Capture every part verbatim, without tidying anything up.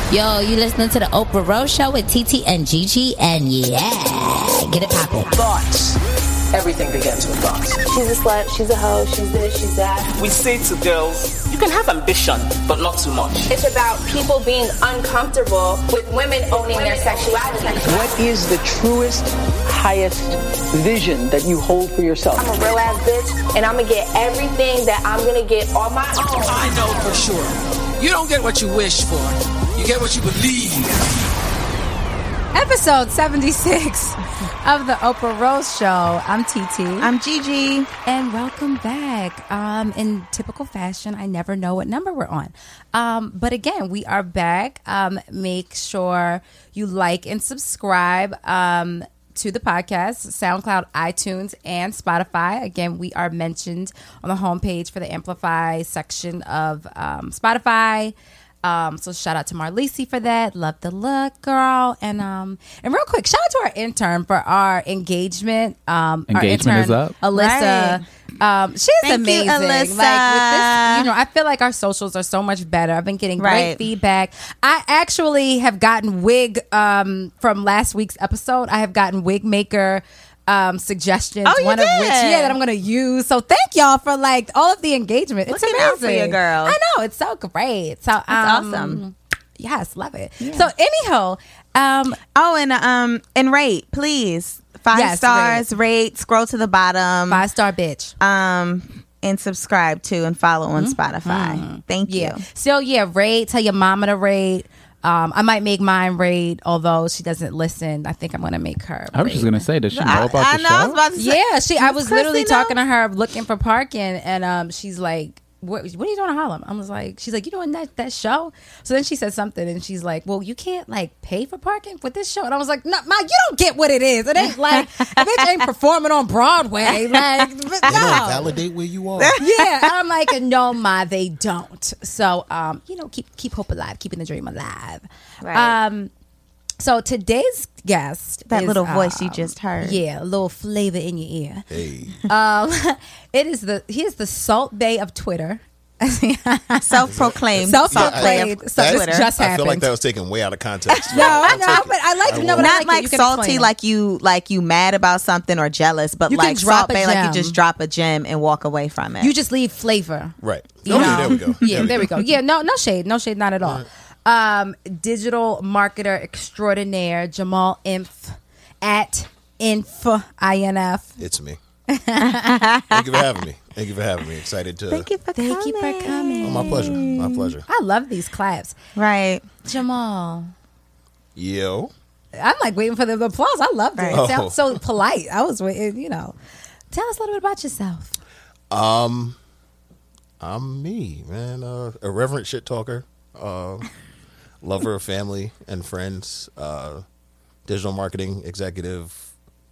Yo, you listening to the Oprah Rose Show with T T and Gigi, and yeah, get it poppin'. Thoughts. Everything begins with thoughts. She's a slut, she's a hoe, she's this, she's that. We say to girls, you can have ambition, but not too much. It's about people being uncomfortable with women owning their sexuality. What is the truest, highest vision that you hold for yourself? I'm a real ass bitch, and I'm gonna get everything that I'm gonna get on my own. I know for sure. You don't get what you wish for. You get what you believe. Episode seventy-six of the Oprah Rose Show. I'm T T. I'm Gigi. And welcome back. Um, in typical fashion, I never know what number we're on. Um, but again, we are back. Um, make sure you like and subscribe um, to the podcast, SoundCloud, iTunes, and Spotify. Again, we are mentioned on the homepage for the Amplify section of um, Spotify. Um, so shout out to Marlisi for that. Love the look, girl. And um, and real quick, shout out to our intern for our engagement. Um, engagement our intern, is up. Alyssa. Right. Um, she's Thank amazing. You, Alyssa. Like with this, you know, I feel like our socials are so much better. I've been getting great right. feedback. I actually have gotten wig um from last week's episode. I have gotten wig maker Um, suggestions, oh, one did? of which, yeah, that I'm gonna use. So thank y'all for like all of the engagement. It's Looking amazing out for you, girl. I know, it's so great. So That's um, awesome. Yes, love it. Yeah. So anyhow, um, oh, and um, and rate, please, five Yes, stars. Rate. Scroll to the bottom. five star bitch. Um, and subscribe to and follow on Mm-hmm. Spotify. Thank you. Yeah. So yeah, rate. Tell your mama to rate. Um, I might make mine rate, although she doesn't listen. I think I'm gonna make her. I was rate. just gonna say, does she know I, about I the know. show? I was about to say, Yeah, she. I was Chrissy literally know? talking to her, looking for parking, and um, she's like, "What? What are you doing in Harlem?" I was like, "She's like, you doing that that show?" So then she said something, and she's like, "Well, you can't like pay for parking with this show." And I was like, "No, Ma, you don't get what it is. It ain't like a bitch ain't performing on Broadway. Like, but They no." don't validate where you are. Yeah, and I'm like, "No, Ma, they don't." So, um, you know, keep keep hope alive, keeping the dream alive. Right. Um. So today's guest, that is, little voice you um, just heard. yeah, a little flavor in your ear. Hey. Um, it is the he is the Salt Bay of Twitter. Self-proclaimed. Self-proclaimed. Salt Bae of So this Twitter. just I happened. feel like that was taken way out of context. No, I'll no, take it. but I like to know. will. But I Not like, it. like You can salty, explain it. like you like you mad about something or jealous, but You can like drop Salt a Bae, like you gem. just drop a gem and walk away from it. You just leave flavor. Right. You Okay, know? there we go. Yeah, there we go. Yeah, no, no shade, no shade, not at all. Um, digital marketer extraordinaire Jamal Inf at Inf I N F. It's me. Thank you for having me. Thank you for having me. Excited to. Thank you for Thank coming. you for coming. Oh, my pleasure. My pleasure. I love these claps, Right. Jamal. Yo. I'm like waiting for the applause. I loved it. Right. It sounds Oh. so polite. I was waiting, you know. Tell us a little bit about yourself. Um, I'm me, man. Uh, irreverent shit talker. Uh, lover of family and friends. Uh, digital marketing executive.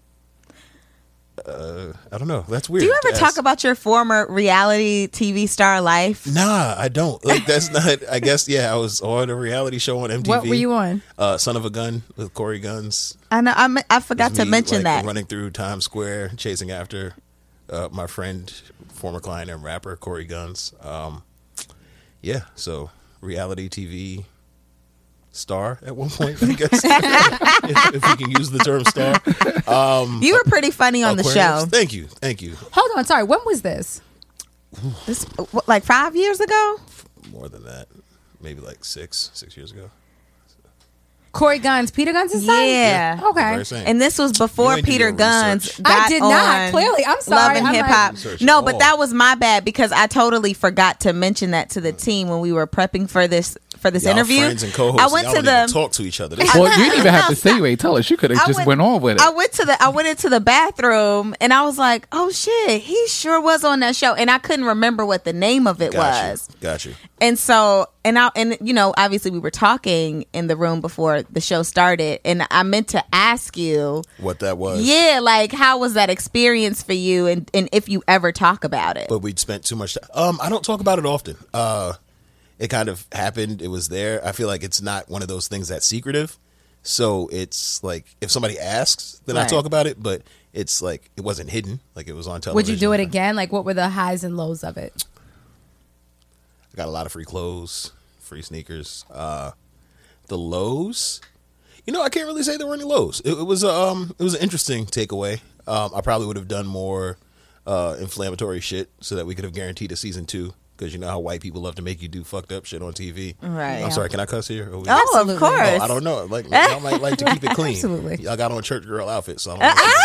Uh, I don't know. That's weird. Do you ever to talk ask. about your former reality T V star life? Nah, I don't. Like that's not. I guess yeah. I was on a reality show on M T V. What were you on? Uh, Son of a Gun with Corey Guns. I know. I, I forgot It's to me, mention like, that. running through Times Square, chasing after uh, my friend, former client and rapper Corey Guns. Um, yeah, so reality T V star at one point, I guess, if, if we can use the term star. Um, You were pretty funny on the Aquarius. show. Thank you, thank you. Hold on, sorry. When was this? This, what, like five years ago? More than that, maybe like six, six years ago. Corey Guns, Peter Guns' son? Yeah. Okay. Very same. And this was You before ain't do Peter your Guns research. got I did not. on Clearly, I'm sorry. Love and I'm Hip like- Hop. Research No, at but all. that was my bad because I totally forgot to mention that to the team when we were prepping for this for this Y'all interview. friends and co-hosts. I went y'all to don't even the talk to each other. This Well, you didn't even have to say you ain't tell us. You could have I just went- went on with it. I went to the I went into the bathroom and I was like, oh shit, he sure was on that show, and I couldn't remember what the name of it Got was. you. Got you. And so, and I, and you know, obviously we were talking in the room before the show started, and I meant to ask you, What that was. yeah, like how was that experience for you, and and if you ever talk about it. But we'd spent too much time. Um, I don't talk about it often. Uh, it kind of happened. It was there. I feel like it's not one of those things that's secretive. So it's like if somebody asks, then I Right. talk about it. But it's like it wasn't hidden. Like it was on television. Would you do it again? Like, what were the highs and lows of it? I got a lot of free clothes, free sneakers. Uh, the lows, you know, I can't really say there were any lows. It, it was um, it was an interesting takeaway. Um, I probably would have done more uh, inflammatory shit so that we could have guaranteed a season two. Because you know how white people love to make you do fucked up shit on T V. Right. I'm Yeah. sorry, can I cuss here? Or we- Oh, Absolutely. of course. Oh, I don't know. Like, y'all might like to keep it clean. Absolutely. Y'all got on church girl outfit, so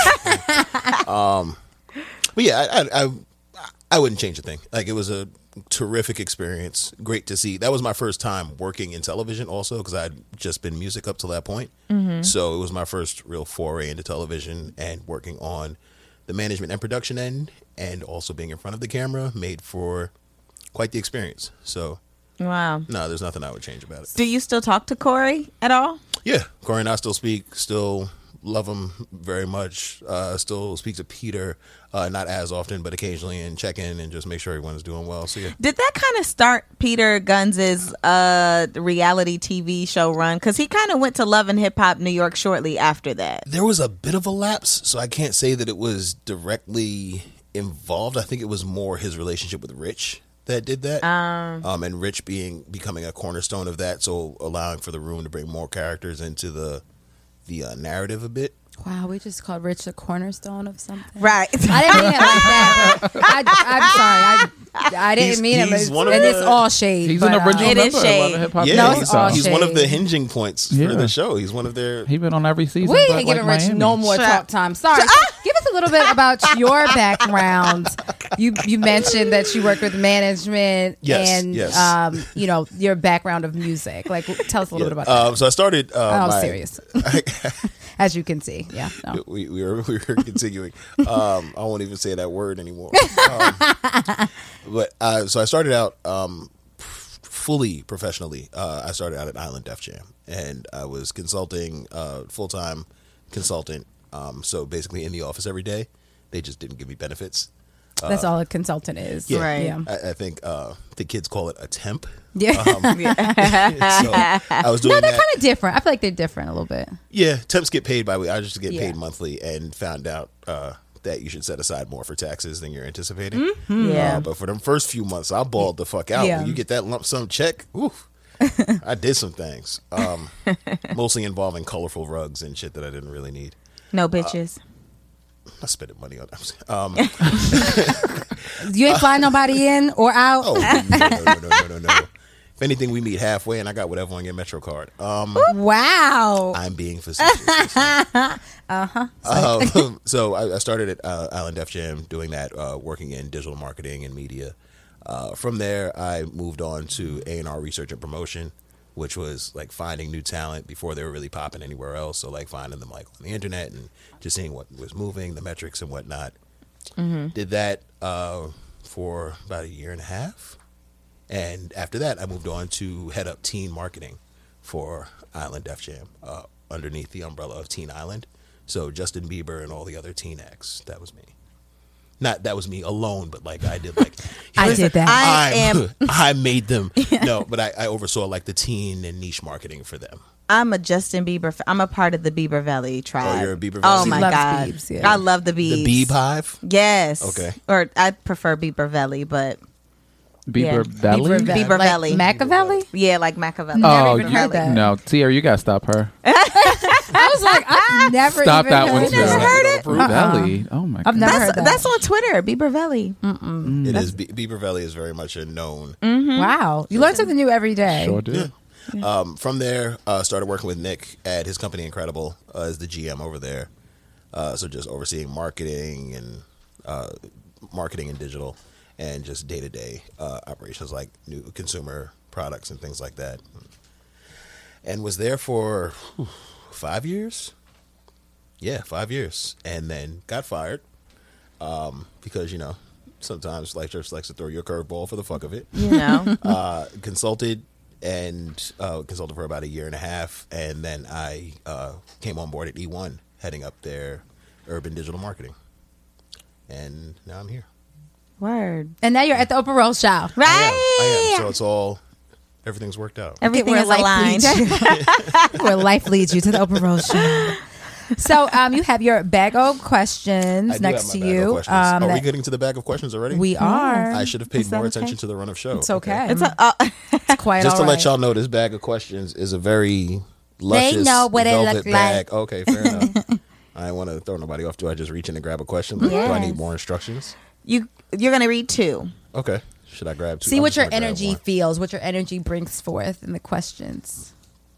I don't know. um, but yeah, I, I, I, I wouldn't change a thing. Like, it was a terrific experience. Great to see. That was my first time working in television also, because I'd just been music up till that point. Mm-hmm. So it was my first real foray into television and working on the management and production end, and also being in front of the camera made for quite the experience. So, Wow. no, there's nothing I would change about it. Do you still talk to Corey at all? Yeah, Corey and I still speak, still love him very much. Uh, still speak to Peter, uh, not as often, but occasionally, and check in and just make sure everyone's doing well. So, yeah. Did that kind of start Peter Guns' uh, reality T V show run? Because he kind of went to Love and Hip Hop New York shortly after that. There was a bit of a lapse, so I can't say that it was directly involved. I think it was more his relationship with Rich that did that, um, um, and Rich being becoming a cornerstone of that, so allowing for the room to bring more characters into the the uh, narrative a bit. Wow, we just called Rich a cornerstone of something. Right. I didn't mean it like that. But I, I'm sorry. I, I didn't He's- mean it. he's But, one of and the- it's all shade. He's but, an original uh, It member is of shade. Love and Hip Hop. Yeah, No, he's, it's all he's one of the shade. hinging points Yeah. for the show. He's one of their. He been on every season. We but ain't giving like Rich Miami. no more Shut talk up. time. Sorry. So give us a little bit about your background. You you mentioned that you worked with management Yes, and yes. um you know your background of music. Like tell us a little bit about that. Um, so I started. Uh, I'm my- serious. As you can see, yeah. No. we, we were we were continuing. Um, I won't even say that word anymore. Um, but uh, so I started out um, f- fully professionally. Uh, I started out at Island Def Jam, and I was consulting, uh, full time consultant. Um, so basically in the office every day. They just didn't give me benefits. That's all a consultant is. Yeah. Right. Yeah. I, I think uh, the kids call it a temp. Yeah. Um, so I was doing No, they're that. kind of different. I feel like they're different a little bit. Yeah, temps get paid by week. I just get Yeah. paid monthly, and found out uh, that you should set aside more for taxes than you're anticipating. Mm-hmm. Yeah. Uh, but for them first few months, I balled the fuck out. Yeah. When you get that lump sum check, oof, I did some things, um, mostly involving colorful rugs and shit that I didn't really need. No bitches. I spending money on them. Um, You ain't flying nobody in or out. oh no, no, no, no, no, no, no. If anything, we meet halfway, and I got whatever on your Metro card. Um, Wow. I'm being facetious. uh-huh. Um, so I, I started at uh, Island Def Jam doing that, uh, working in digital marketing and media. Uh, from there, I moved on to A and R research and promotion, which was like finding new talent before they were really popping anywhere else. So like finding them like on the internet and just seeing what was moving, the metrics and whatnot. Mm-hmm. Did that uh, for about a year and a half. And after that, I moved on to head up teen marketing for Island Def Jam, uh, underneath the umbrella of Teen Island. So Justin Bieber and all the other teen acts, that was me. Not that was me alone, but like I did like I did that. I I'm- am- I made them. No, but I, I oversaw like the teen and niche marketing for them. I'm a Justin Bieber. F- I'm a part of the Bieber Valley tribe. Oh, you're a Bieber Oh Valley? my She loves god, Biebs, yeah. I love the Biebs. The Beeb Hive. Yes. Okay. Or I prefer Bieber Valley, but Bieber Yeah. Valley? Bieber, Va- Bieber like Valley. Machiavelli? yeah, like Machiavelli. Oh, even you, heard that. no, Tierra, you gotta stop her. I was like, I've never Stop even that heard one, that. too. never heard it? Bieber Valley. Oh my I've god. never That's heard that. that's on Twitter. Bieber Valley. It is. Be- Bieber Valley is very much a known. Wow. You learn something new every day. Sure do. Um, from there, uh, started working with Nick at his company Incredible uh, as the G M over there. Uh, so just overseeing marketing and uh, marketing and digital, and just day to day operations like new consumer products and things like that. And was there for whew, five years. Yeah, five years, and then got fired um, because you know sometimes Life Church likes to throw you a curveball for the fuck of it. You know. uh, consulted and uh, consulted for about a year and a half, and then I uh, came on board at E one, heading up their urban digital marketing, and now I'm here. Word. And now you're at the Oprah Rose show. Right. I am. So it's all everything's worked out. Everything Where is life aligned. leads you. Where life leads you to the Oprah Rose show. So um, you have your bag of I questions do next have to my bag of you. questions. Um, Are we that- getting to the bag of questions already? we are. I should have paid Is that more okay? attention to the run of show. It's okay. It's a, uh, It's quite Just to all let right. y'all know, this bag of questions is a very luscious know what it velvet look bag. like. Okay, fair enough. I don't want to throw nobody off. Do I just reach in and grab a question? Like, Do I need Yes. more instructions? you you're gonna read two. Okay. Should I grab two? See I'm what just your gonna grab energy one. feels, what your energy brings forth in the questions.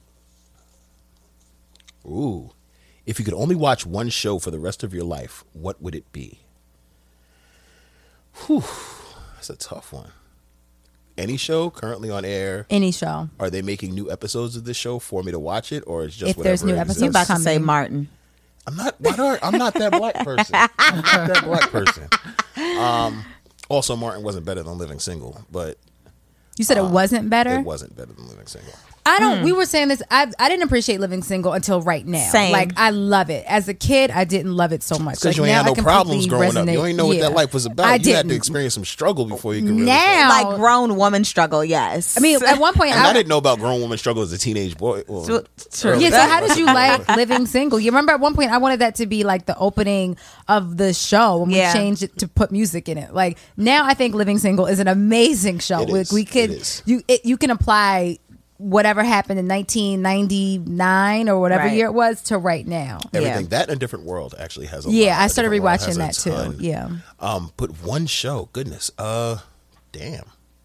Ooh. If you could only watch one show for the rest of your life, what would it be? Whew. That's a tough one. Any show currently on air? Any show. Are they making new episodes of this show for me to watch it, or it's just If there's whatever new exists? episodes You about to coming. say Martin? I'm not. Why do I, I'm not that black person. I'm not that black person. Um. Also, Martin wasn't better than Living Single, but You said it wasn't better? it wasn't better than Living Single. I don't. We were saying this. I I didn't appreciate Living Single until right now. Same. Like I love it. As a kid, I didn't love it so much. Because Like, you ain't now had I no problems completely growing up. You resonate. ain't know what Yeah. that life was about. I you didn't. had to experience some struggle before you could really. Now, Like grown woman struggle. Yes. I mean, at one point, And I, I, didn't know about grown woman struggle as a teenage boy. Well, So- true. Yeah, so how did you like Living Single? You remember at one point I wanted that to be like the opening of the show when Yeah. we changed it to put music in it. Like now I think Living Single is an amazing show. It Like, is. we could It is. you it, you can apply whatever happened in nineteen ninety-nine or whatever Right. year it was to right now. everything Yeah. that and a different world actually has a Yeah, lot. I A started Different World rewatching has a that too. ton. Yeah. Um, but one show, goodness, uh, damn,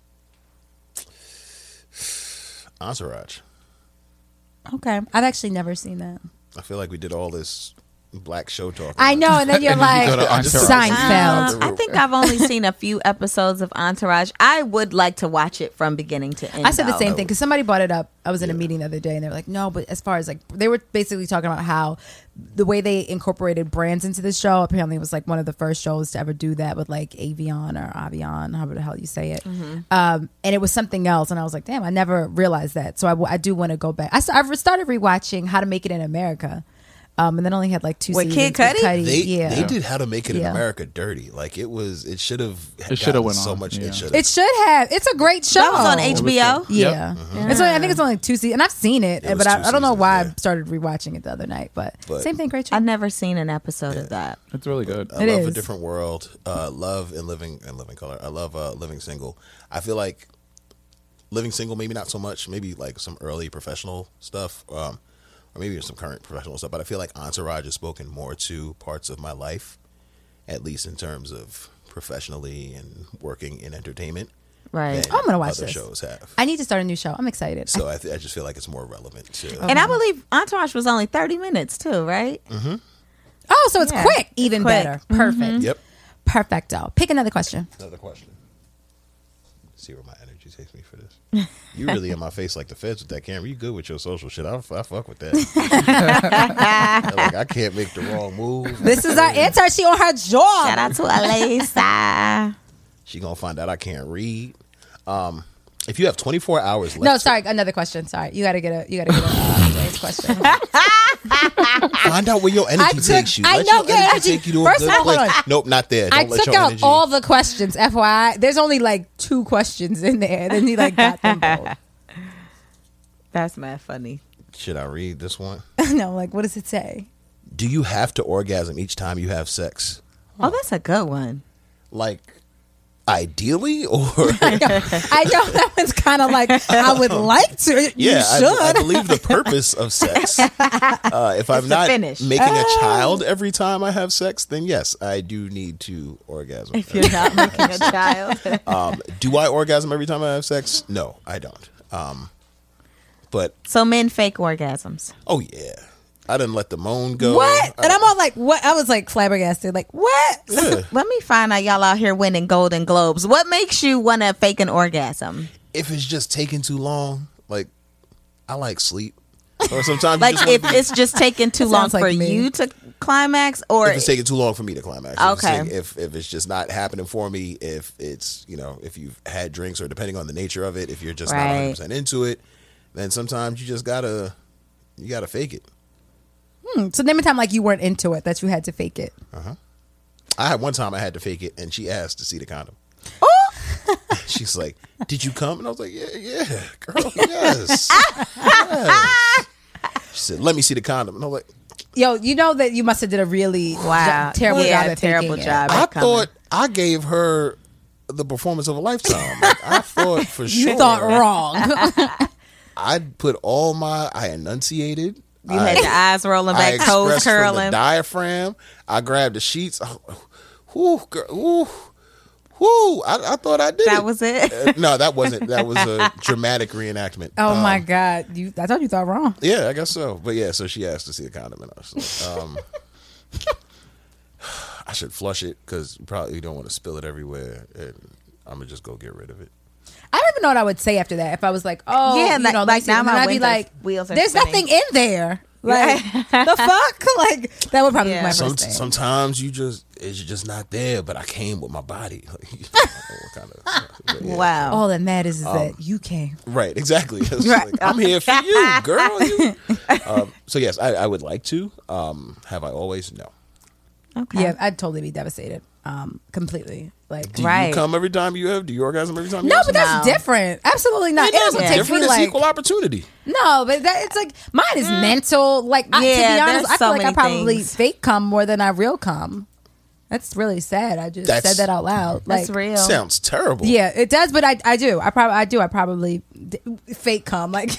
Entourage. Okay. I've actually never seen that. I feel like we did all this black show talk. I know, and then you're like go to Entourage. Seinfeld. Uh, I think I've only seen a few episodes of Entourage. I would like to watch it from beginning to end. I said the though. same thing because somebody brought it up. I was in a meeting the other day and they were like, no, but as far as like, they were basically talking about how the way they incorporated brands into the show apparently was like one of the first shows to ever do that with like Avion or Avion, however the hell you say it. Um, and it was something else. And I was like, damn, I never realized that. So I, w- I do want to go back. I, st- I started rewatching How to Make It in America. Um, and then only had like two With seasons. Kid Cudi? They yeah. they did How to Make It in Yeah. America dirty. Like it was. It should have. It should have went so on, much. yeah. It should. It should have. It's a great show. That was on H B O. Yeah, it's only, I think it's only two seasons, and I've seen it, It was but I, two I don't know seasons, why yeah. I started rewatching it the other night. But, But- same thing, great show. I've never seen an episode of that. It's really good. I It love A is. Different World. Uh, love and Living and Living Color. I love uh, Living Single. I feel like Living Single, maybe not so much. Maybe like some early professional stuff, um, or maybe some current professional stuff. But I feel like Entourage has spoken more to parts of my life, at least in terms of professionally and working in entertainment. Right. than I'm gonna watch other this. shows have. I need to start a new show. I'm excited. So I, th- I just feel like it's more relevant to. And I believe Entourage was only thirty minutes too, right? oh, so it's Yeah, quick, it's even quick. better. Perfect. Yep. Perfecto. Pick another question. Another question. See where my energy takes me for this. You really in my face like the feds with that camera. You good with your social shit. I, I fuck with that. Like I can't make the wrong move. This is our answer. She on her job. Shout out to Alisa. She gonna find out I can't read. Um, if you have twenty-four hours left, No, sorry. Another question. Sorry, you got to get a. You got to get a uh, Jay's question. find out where your energy I took- takes you. I Let know your your energy energy- take you to a First good of all, hold place. on. Nope, not there. Don't I let took your out energy. all the questions. F Y I. There's only like two questions in there. Then he like got them both. That's mad funny. Should I read this one? No, like what does it say? Do you have to orgasm each time you have sex? Oh, that's a good one. Like, ideally, or I know that one's kind of like I would like to. You yeah, I, should. I believe the purpose of sex. Uh, if I'm to not finish. making a child every time I have sex, then yes, I do need to orgasm. If you're not making a child. Um, do I orgasm every time I have sex? No, I don't. Um, but So men fake orgasms. oh yeah, I didn't let the moan go. What? I- And I'm all like, what? I was like flabbergasted. Like, what? yeah. Let me find out y'all out here winning Golden Globes. What makes you want to fake an orgasm? If it's just taking too long, like I like sleep, or sometimes you Like just wanna if be- it's just taking too That long sounds like for me. you to climax, or if it's taking too long for me to climax. If it's Okay. taking- If if it's just not happening for me, if it's, you know, if you've had drinks or depending on the nature of it, if you're just not Right. one hundred percent into it, then sometimes you just gotta you gotta fake it. So name a time like you weren't into it that you had to fake it. I had one time I had to fake it, and she asked to see the condom. She's like, "Did you come?" And I was like, "Yeah, yeah, girl, yes." yes. She said, "Let me see the condom," and I was like, Yo, you know that you must have did a really Wow. jo- terrible Yeah, job at terrible faking it. job. I coming. thought I gave her the performance of a lifetime. Like, I thought for sure. You thought wrong. I put all my. I enunciated. You had your eyes rolling I back, toes expressed from the curling. diaphragm. I grabbed the sheets. Oh, whoo, girl, whoo, whoo. I, I thought I did That it. was it? Uh, no, that wasn't. That was a dramatic reenactment. Oh Um, my God. You I thought you thought wrong. Yeah, I guess so. But yeah, so she asked to see a condom in us. Um, I should flush it because you probably don't want to spill it everywhere, and I'm gonna just go get rid of it. I don't even know what I would say after that. If I was like, oh, Yeah, you like- know, like like, now now my I'd be windows- like, wheels are there's spinning. nothing in there. Like, the fuck? Like, that would probably Yeah. be my Some, first thing. sometimes you just it's just not there, but I came with my body. Like, I don't know what kind of, but yeah. Wow. All that matters is that you came. Right, exactly. It's Right. like, I'm here for you, girl. You. Um, so yes, I, I would like to. Um, have I always? No. Okay. Yeah, I'd totally be devastated. Um, completely. Like, Do Right. you come every time you have? Do you orgasm every time? You no, have but sex? that's No. different. Absolutely not. It It is doesn't take different. me It's like equal opportunity. no, but that it's like mine is mental. Like, I, to Yeah, be honest, there's I feel so like I many probably things. fake come more than I real come. That's really sad. I just That's- said that out loud. Like, That's real. Sounds terrible. yeah, it does, but I I do. I probably I do. I probably d- fake come. Like,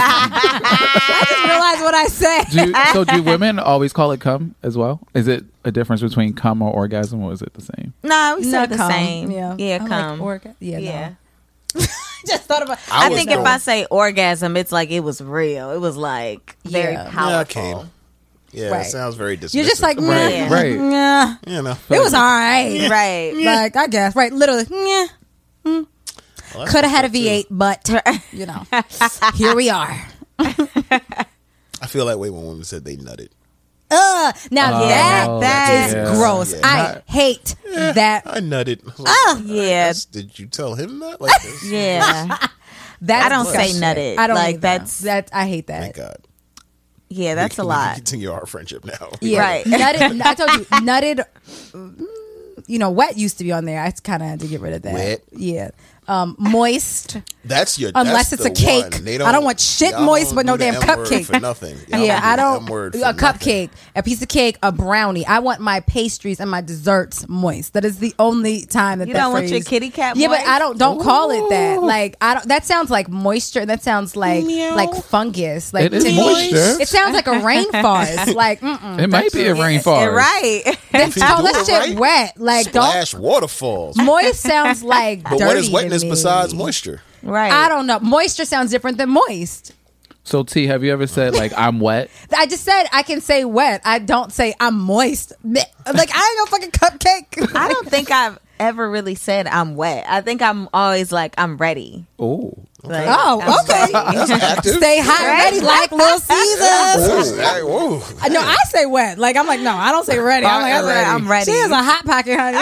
I just realized what I said. Do you, so do women always call it cum as well? Is it a difference between cum or orgasm, or is it the same? No, we said the come. same. Yeah, Yeah, I like come. orga- yeah, yeah. no. Just thought about. I I was think if going- I say orgasm, it's like it was real. It was like very Yeah. powerful. Yeah, I came. Yeah, Right. it sounds very dismissive. You're just like, Right. meh, Right. nah. you know. It was all right. Right. Like, I guess, right? Literally, yeah. Well, that's Could have had a fucked up, V eight, but you know, here we are. too. I feel that way when women said they nutted. Uh, now Oh, that that is yeah. gross. Yeah. I hate that. I nutted. I was like, Oh, yeah. that's- Did you tell him that? Like this? Yeah. That's I don't say disgusting. nutted. I don't Like, either. that's- that. I hate that. Thank God. Yeah, that's a We can lot. Continue our friendship now. Yeah. Right. Nutted, I told you, nutted. mm, You know, wet used to be on there. I kind of had to get rid of that. Wet? Yeah. Um, moist. That's your. Unless that's it's the a cake. one. They I don't want shit y'all moist, don't but no do the damn M-word cupcake. for nothing. Y'all Yeah, I do the don't. M-word A for nothing. cupcake, a piece of cake, a brownie. I want my pastries and my desserts moist. That is the only time that You that don't want your phrase- kitty cat Yeah, moist? but I don't. Don't call it that. Like I don't. That sounds like moisture. That sounds like like fungus. Like It is to me, moisture. It sounds like a rainforest. Like mm-mm. It might be a rainforest. Right. Then If you tell do that it shit right, wet. Like don't. Splash waterfalls. Moist sounds like But dirty what is to wetness me. besides moisture? Right. I don't know. Moisture sounds different than moist. So T, have you ever said like I'm wet? I just said I can say wet. I don't say I'm moist. Blech. Like I ain't no fucking cupcake. I don't think I've ever really said I'm wet. I think I'm always like I'm ready. Oh, Like, Oh, I'm okay. That's active. Stay hot and ready like Little Caesars. Whoa, hey, whoa. No, I say wet. Like I'm like no, I don't say ready. I'm like I'm Ready. ready. I'm ready. She is a hot pocket, honey.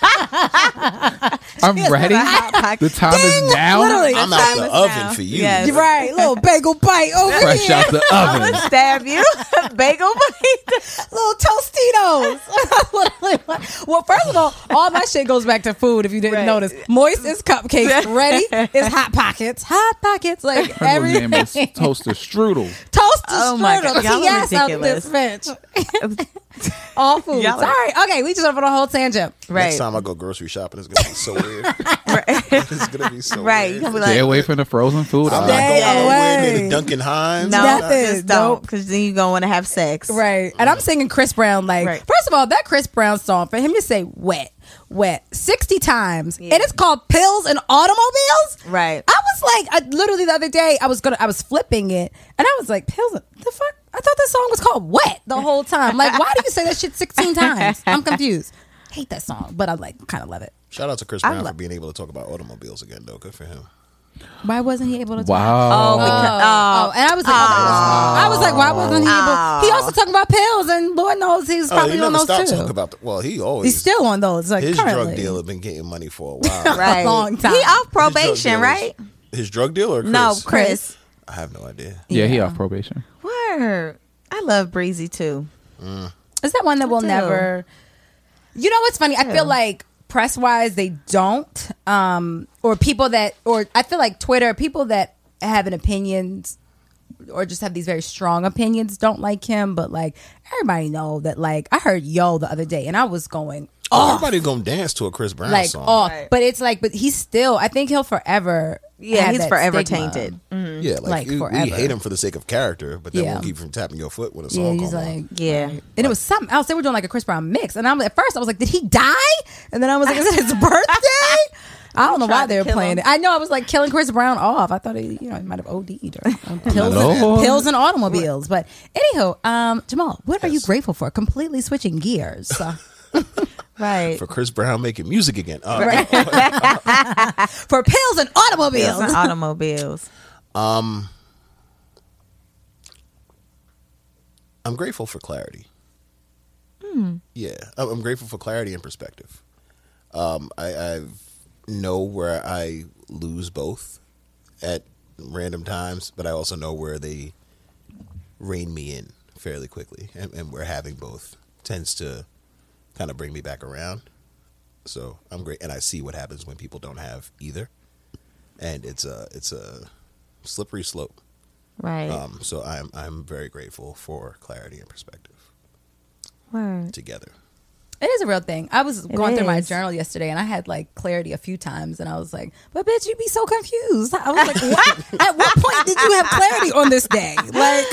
I'm ready. hot The time is now. Literally. I'm Time out the is oven now. for you. Yes. You're right, little bagel bite over Fresh here. out the I'm oven. gonna stab you. Bagel bite. Little Tostitos. Literally. Well, first of all, all my shit goes back to food. If you didn't Right. notice, moist is cupcakes. Ready is hot pockets. Hot pockets. Like Her little name is everything. Toaster Strudel. Toast to Oh my strudel. God. Y'all are T S out this ridiculous. bitch. All food. Y'all are- Sorry. Okay, we just went on a whole tangent. Right. Next time I go grocery shopping, it's gonna be so weird. Right. It's gonna be so Right. weird. You gonna be Stay like, away from the frozen food. I'm aisle. not Stay going nowhere near away. the Duncan Hines. no, I'm not- Nothing. just don't, Nope. because then you're gonna want to have sex. Right. And I'm singing Chris Brown like, Right. first of all, that Chris Brown song, for him to say wet, wet sixty times, Yeah. and it's called Pills and Automobiles. Right. I was like, I, literally the other day, I was gonna, I was flipping it, and I was like, Pills, and- the fuck? I thought that song was called Wet the whole time. Like, why do you say that shit sixteen times? I'm confused. Hate that song, but I like, kind of love it. Shout out to Chris I Brown lo- for being able to talk about automobiles again, though. Good for him. Why wasn't he able to? Talk? Wow. Oh, because, Oh, oh, and I was like, I was like, why wasn't he able? Oh. He also talking about pills, and Lord knows he's Oh, probably he on never those stopped too. talking about. The, well, he always. He's still on those. Like his currently. drug dealer been getting money for a while. right. long time. He off His drug probation, dealers- right? His drug dealer, or Chris? No, Chris. I have no idea. Yeah, he off probation. Word. I love Breezy too. Is that one that will do. never? You know what's funny? I feel like press wise they don't, um, or people that, or I feel like Twitter people that have an opinions or just have these very strong opinions don't like him, but like everybody know that like I heard Yo the other day and I was going Oh, off. everybody gonna dance to a Chris Brown like song. off. But it's like but he's still I think he'll forever Yeah, have he's that forever stigma. tainted. Mhm. Yeah, like, Like, you- we forever. hate him for the sake of character, but that Yeah. won't keep you from tapping your foot when a Yeah, song he's comes like on. Yeah. And it was something else. They were doing like a Chris Brown mix. And I'm at first I was like, did he die? And then I was like, is it his birthday? I don't know why tried they to were kill playing him. it. I know I was like killing Chris Brown off. I thought he, you know, he might have O D'd or on pills, Lord. and, pills and automobiles. But anywho, um, Jamal, what are you grateful for? Completely switching gears. So, Right. For Chris Brown making music again. Uh, for pills and automobiles. Bills and automobiles. Um, I'm grateful for clarity. Yeah, I'm I'm grateful for clarity and perspective. Um, I, I know where I lose both at random times, but I also know where they rein me in fairly quickly, and, and where having both tends to kind of bring me back around. So I'm great, and I see what happens when people don't have either, and it's a it's a slippery slope. Right. Um, so I'm I'm very grateful for clarity and perspective Word. together. It is a real thing. I was going through my is. journal yesterday and I had like clarity a few times and I was like, but bitch, you be so confused. I was like, what? At what point did you have clarity on this day? Like,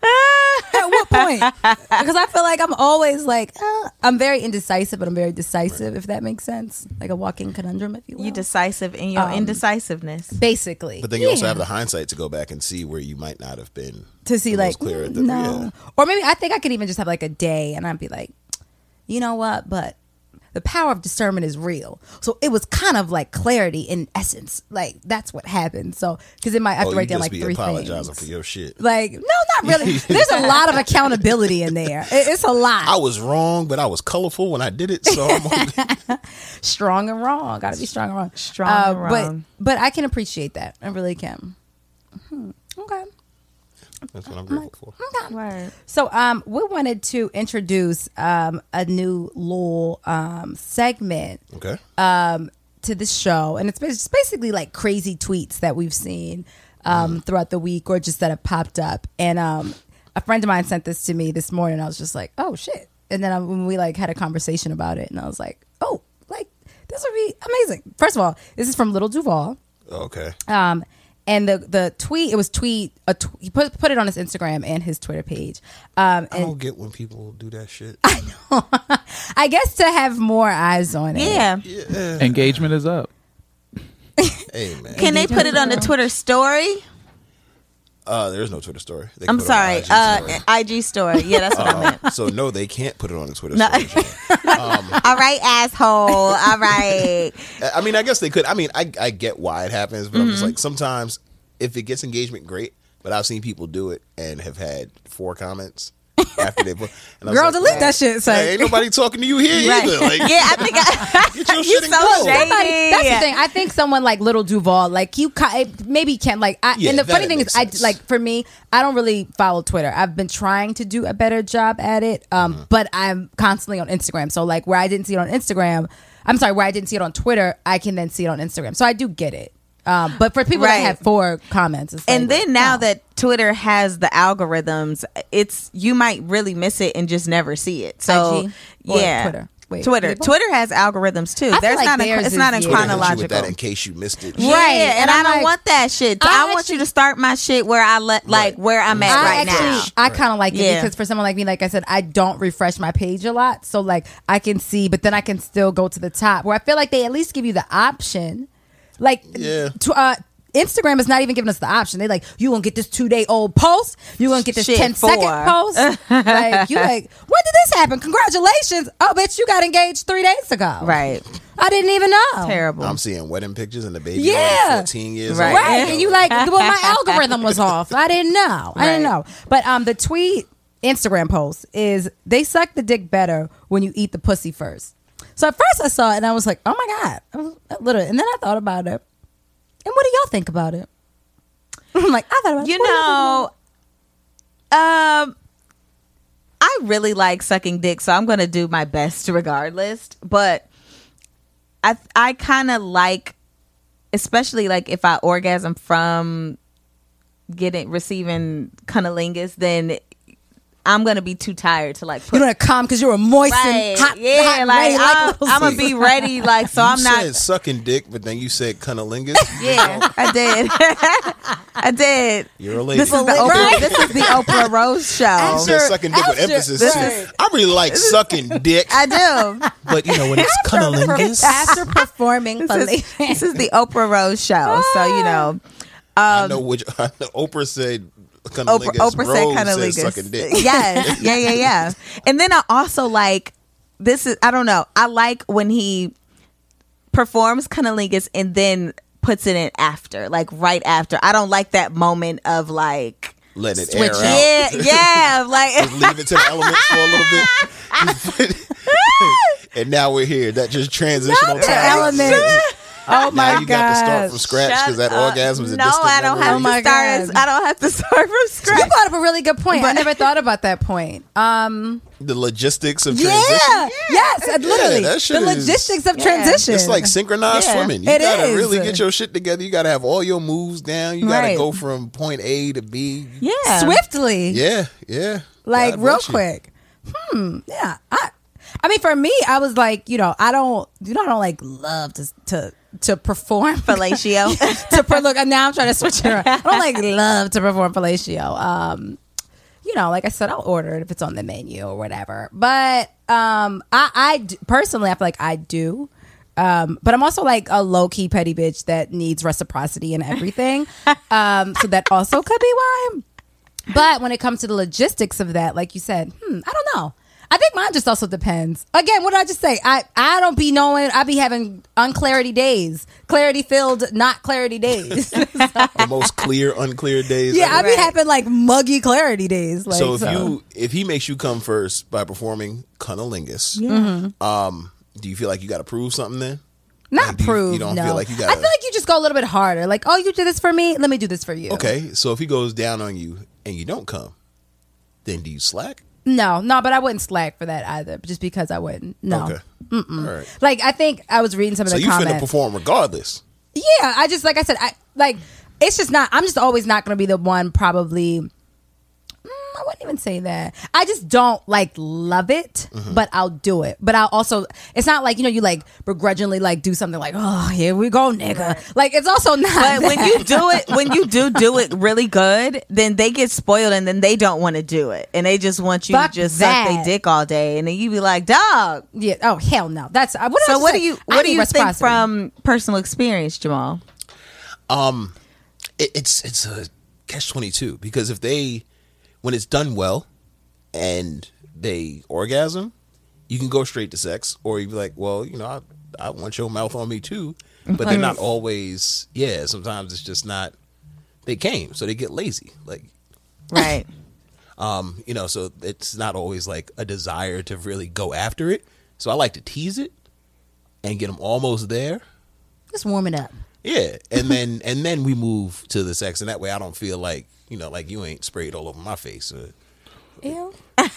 at what point? Because I feel like I'm always like, uh, I'm very indecisive, but I'm very decisive, if that makes sense. Like a walking conundrum, if you will. You decisive in your Um, indecisiveness. Basically. But then you also Yeah. have the hindsight to go back and see where you might not have been to see the like most clear at the, no yeah. or maybe I think I could even just have like a day and I'd be like, you know what, but the power of discernment is real, so it was kind of like clarity in essence. Like that's what happened. So because it might have Oh, to you write down just like be three apologizing things for your shit. like no not really. There's a lot of accountability in there. It- it's a lot. I was wrong, but I was colorful when I did it. So I'm Strong and wrong, gotta be strong and wrong. Strong Uh, and wrong. but but I can appreciate that. I really can. Hmm. Okay. that's what I'm grateful for. Word. So um, we wanted to introduce um, a new little um, segment Okay. um, to the show. And it's bas- it's basically like crazy tweets that we've seen um, throughout the week or just that have popped up. And um, a friend of mine sent this to me this morning. I was just like, oh, shit. And then I, when we like had a conversation about it and I was like, oh, like this would be amazing. First of all, this is from Little Duval. Okay. Um, and the the tweet, it was tweet, a tw- he put put it on his Instagram and his Twitter page. Um, I and don't get when people do that shit. I guess to have more eyes on it. Yeah. Yeah. Engagement is up. Hey man. Can they put it on the Twitter story? Uh, there's no Twitter story. They can I'm put it on sorry. the Uh, I G story. I G story. Yeah, that's what I meant. Um, so no, they can't put it on the Twitter No. story. Um, All right, asshole. All right. I mean, I guess they could. I mean, I I get why it happens, but I'm Mm-hmm. just like sometimes if it gets engagement, great. But I've seen people do it and have had four comments after they put. And I was Girl, like, delete well, that shit. So. hey, ain't nobody talking to you here Right. either. Like, Yeah, I think I, get your you shit and so go. shady. Somebody, that's the thing. I think someone like Little Duval, like you, ki- maybe can like. I, Yeah, and the that funny thing is, makes I sense. like for me, I don't really follow Twitter. I've been trying to do a better job at it, um, Mm-hmm. but I'm constantly on Instagram. So like where I didn't see it on Instagram, I'm sorry, where I didn't see it on Twitter, I can then see it on Instagram. So I do get it. Um, but for people Right. that have four comments, it's and like, then now no. that Twitter has the algorithms, it's you might really miss it and just never see it. So I G or yeah, Twitter? Wait, Twitter. people? Twitter has algorithms too. I feel There's like not a, theirs it's not in is- Twitter hits you chronological. with that in case you missed it. Yeah, Right, and, and I I'm don't like- want that shit. I I, want actually- you to start my shit where I let like Right. where I'm at I right actually, now. I kind of like it Yeah. because for someone like me, like I said, I don't refresh my page a lot. So like I can see, but then I can still go to the top where I feel like they at least give you the option. Like, Yeah. to, uh, Instagram is not even giving us the option. They like, you gonna get this two day old post. You gonna get this Shit, ten second four. post. Like you like, when did this happen? Congratulations! Oh, bitch, you got engaged three days ago. Right. I didn't even know. Terrible. I'm seeing wedding pictures and the baby Yeah. only fourteen years Right. old. Right. And you like, well, my algorithm was off. I didn't know. I didn't Right. know. But um, the tweet Instagram post is they suck the dick better when you eat the pussy first. So at first I saw it and I was like, oh my God. I was a little, and then I thought about it. And what do y'all think about it? I'm like, I thought about it. You What do y'all think know, um, I really like sucking dick, so I'm gonna do my best regardless. But I I kind of like, especially like if I orgasm from getting receiving cunnilingus, then I'm gonna be too tired to like. Put, you don't come because you're a moist right. and hot. Yeah, hot, like, ready, I'm, like I'm gonna be ready. Like so, you I'm not said sucking dick, but then you said cunnilingus. Yeah, I did. I did. You're a lady. This is the Oprah. This is the Oprah Rose show. You said sucking dick with after- emphasis. this too. is- I really like sucking dick, I do. but you know when it's cunnilingus. After performing, This is, this is the Oprah Rose show. So you know, I know which. I know Oprah said. Oprah, Oprah said Rose said sucking dick. cunnilingus. Yes, yeah, yeah, yeah. And then I also like this is I don't know. I like when he performs cunnilingus and then puts it in after, like right after. I don't like that moment of like Letting it Switch air it. out. yeah, yeah, like Just leave it to the elements for a little bit. And now we're here. That just transitional the time. element. Oh my Now you got to start from god! scratch because that Shut up. orgasm is a no, distant I don't memory. have Oh to my start. God. I don't have to start from scratch. You brought up a really good point. I never thought about that point. Um, The logistics of yeah, transition. yes, uh, literally that the shit is- logistics of Yeah. transition. It's like synchronized Yeah, swimming. You it gotta is. really get your shit together. You gotta have all your moves down. You gotta Right. go from point A to B. yeah, swiftly. Yeah, yeah. like God real bless you. quick. Hmm. Yeah. I. I mean, for me, I was like, you know, I don't, you know, I don't like love to to to perform fellatio. to per- look. And now I'm trying to switch it around. I don't like love to perform fellatio. Um, you know, like I said, I'll order it if it's on the menu or whatever. But um, I, I d- personally, I feel like I do. Um, but I'm also like a low key petty bitch that needs reciprocity and everything. um, so that also could be why. But when it comes to the logistics of that, like you said, hmm, I don't know. I think mine just also depends. Again, what did I just say? I, I don't be knowing. I be having unclarity days, clarity filled, not clarity days. So, The most clear, unclear days. yeah, I ever. be having like muggy clarity days. Like, so if you if he makes you come first by performing cunnilingus, Mm-hmm. um, do you feel like you got to prove something then? not Like, do you- prove, you don't no. feel like you I gotta- feel like you just go a little bit harder. Like, oh, you did this for me. Let me do this for you. Okay, so if he goes down on you and you don't come, then do you slack? No, no, but I wouldn't slack for that either. Just because I wouldn't. No. Okay. All right. Like I think I was reading some of So the you finna comments. perform regardless. Yeah, I just like I said, I like it's just not. I'm just always not going to be the one. Probably, mm, I wouldn't even say that. I just don't like love it, Mm-hmm. but I'll do it. But I'll also. It's not like you know you like begrudgingly like do something like oh here we go nigga. Like it's also not. But when that. you do it, when you do do it really good, then they get spoiled and then they don't want to do it, and they just want you Fuck to just that. suck their dick all day, and then you be like, "Dog." yeah. Oh hell no. That's uh, what. did I So just what say? do you I what do need you think reciprocity. from personal experience, Jamal? Um, it, it's it's a catch twenty two because if they when it's done well and they orgasm, you can go straight to sex, or you be like, well, you know, I I want your mouth on me too, but they're not always. Yeah, sometimes it's just not. They came, so they get lazy, like. Right. Um, you know, so it's not always like a desire to really go after it. So I like to tease it and get them almost there. Just warm it up. Yeah, and then and then we move to the sex, and that way I don't feel like you know, like you ain't sprayed all over my face. Uh, Ew.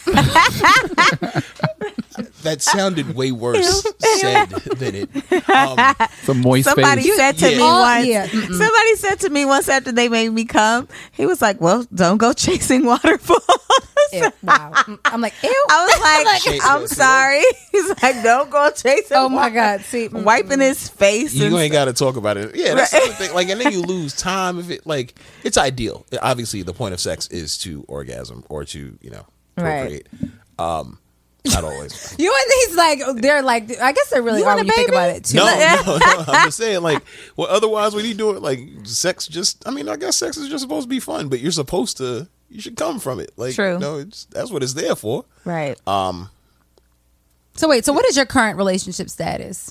that sounded way worse said than it. Um, Some moist Somebody face. said to Yeah. me Oh, once. yeah. Mm-mm. Somebody said to me once after they made me come. He was like, "Well, don't go chasing waterfalls." Ew. Wow. Mm, I'm like ew. I was like, Shake "I'm it. sorry." He's like, "Don't go chasing." Oh my water." god. See. mm, Wiping his face. you and ain't got to talk about it. Yeah, that's Right. the thing. Like, and then you lose time if it like it's ideal. Obviously, the point of sex is to orgasm or to you know Right. procreate. Um, not always. You and these like they're like I guess they're really You are want when a you think baby? about it too. No, no, no. I'm just saying, like, well, otherwise, when you do it, like, sex just, I mean, I guess sex is just supposed to be fun, but you're supposed to, you should come from it. Like, True. no, it's, that's what it's there for. Right. Um, So wait, so what is your current relationship status?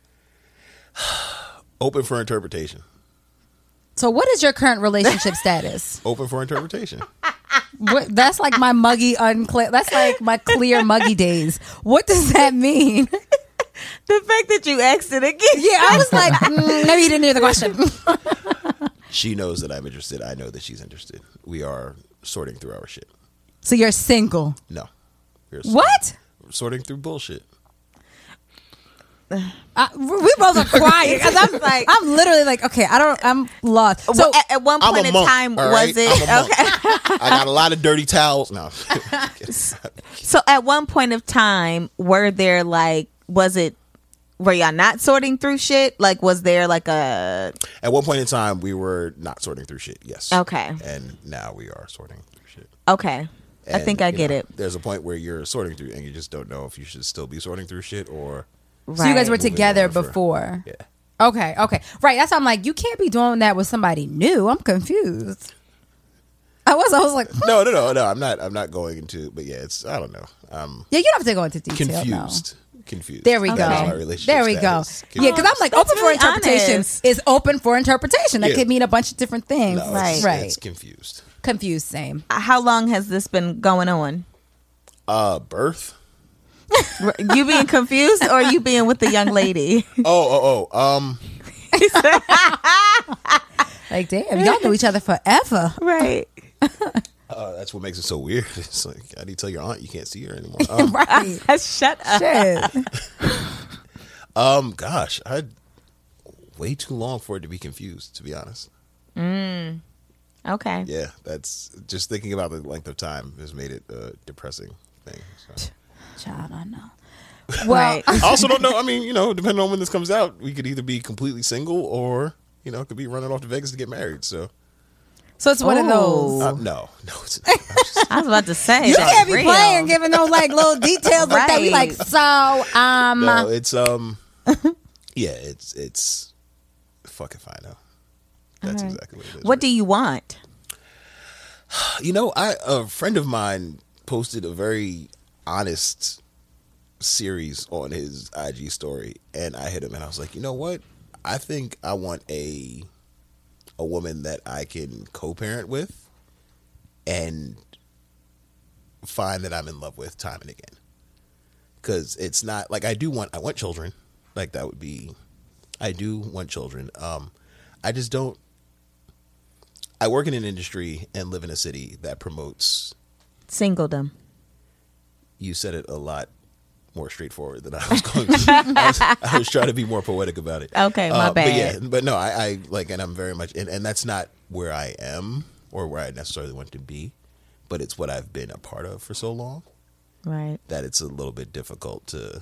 open for interpretation. So what is your current relationship status? Open for interpretation. What, that's like my muggy unclear. That's like my clear muggy days. What does that mean? The fact that you asked it again. Yeah, I was like, mm, maybe you didn't hear the question. She knows that I'm interested. I know that she's interested. We are sorting through our shit. So you're single. No. We're sorting, What? we're sorting through bullshit. Uh, we both are crying because I'm like, I'm literally like, okay, I don't, I'm lost. So well, at, at one I'm point a in monk, time, all was right? it I'm a monk. okay? I got a lot of dirty towels. No. So at one point of time, were there like, was it, were y'all not sorting through shit? Like, was there like a? At one point in time, we were not sorting through shit. Yes. Okay. And now we are sorting through shit. Okay. I And, think I you get know, it. There's a point where you're sorting through, and you just don't know if you should still be sorting through shit or. So you guys were moving together on for- before. Yeah. Okay, okay. Right. That's why I'm like, you can't be doing that with somebody new. I'm confused. I was I was like, hmm. No, no, no, no. I'm not. I'm not going into. But yeah, it's. I don't know. Um, Yeah, you don't have to go into detail. confused. Confused. There we That go. is my relationship There we go. status. Yeah, because I'm like, That's open really for interpretation honest. is open for interpretation. That Yeah. could mean a bunch of different things. No, Right. It's, Right. It's confused. Confused, same. How long has this been going on? Uh, birth. You being confused or you being with the young lady? Oh, oh, oh. Um. Like, damn, y'all know each other forever. Right. Uh, that's what makes it so weird. It's like, how do you tell your aunt you can't see her anymore? Um, Right. Shut up. Shit. um gosh, I way too long for it to be confused. To be honest. Mm. Okay. Yeah, that's just thinking about the length of time has made it a depressing thing. So. Child, I know. Well, I also don't know. I mean, you know, depending on when this comes out, we could either be completely single or, you know, could be running off to Vegas to get married. So, so it's one of those. uh, no, no, it's not. Just, I was about to say. You that's can't be real. playing, giving those like little details like that. We like, Right. so, um, no, it's um, yeah, it's it's. Fuck if I know. That's All right. exactly what it is. What do you want? You know, I a friend of mine posted a very honest series on his I G story, and I hit him and I was like, you know what? I think I want a a woman that I can co-parent with and find that I'm in love with time and again. Because it's not like I do want I want children, like that would be I do want children. Um, I just don't. I work in an industry and live in a city that promotes Singledom. You said it a lot more straightforward than I was going to. I was, I was trying to be more poetic about it. Okay, my Uh, But bad. yeah, but no, I, I like, and I'm very much, and, and that's not where I am or where I necessarily want to be, but it's what I've been a part of for so long Right. that it's a little bit difficult to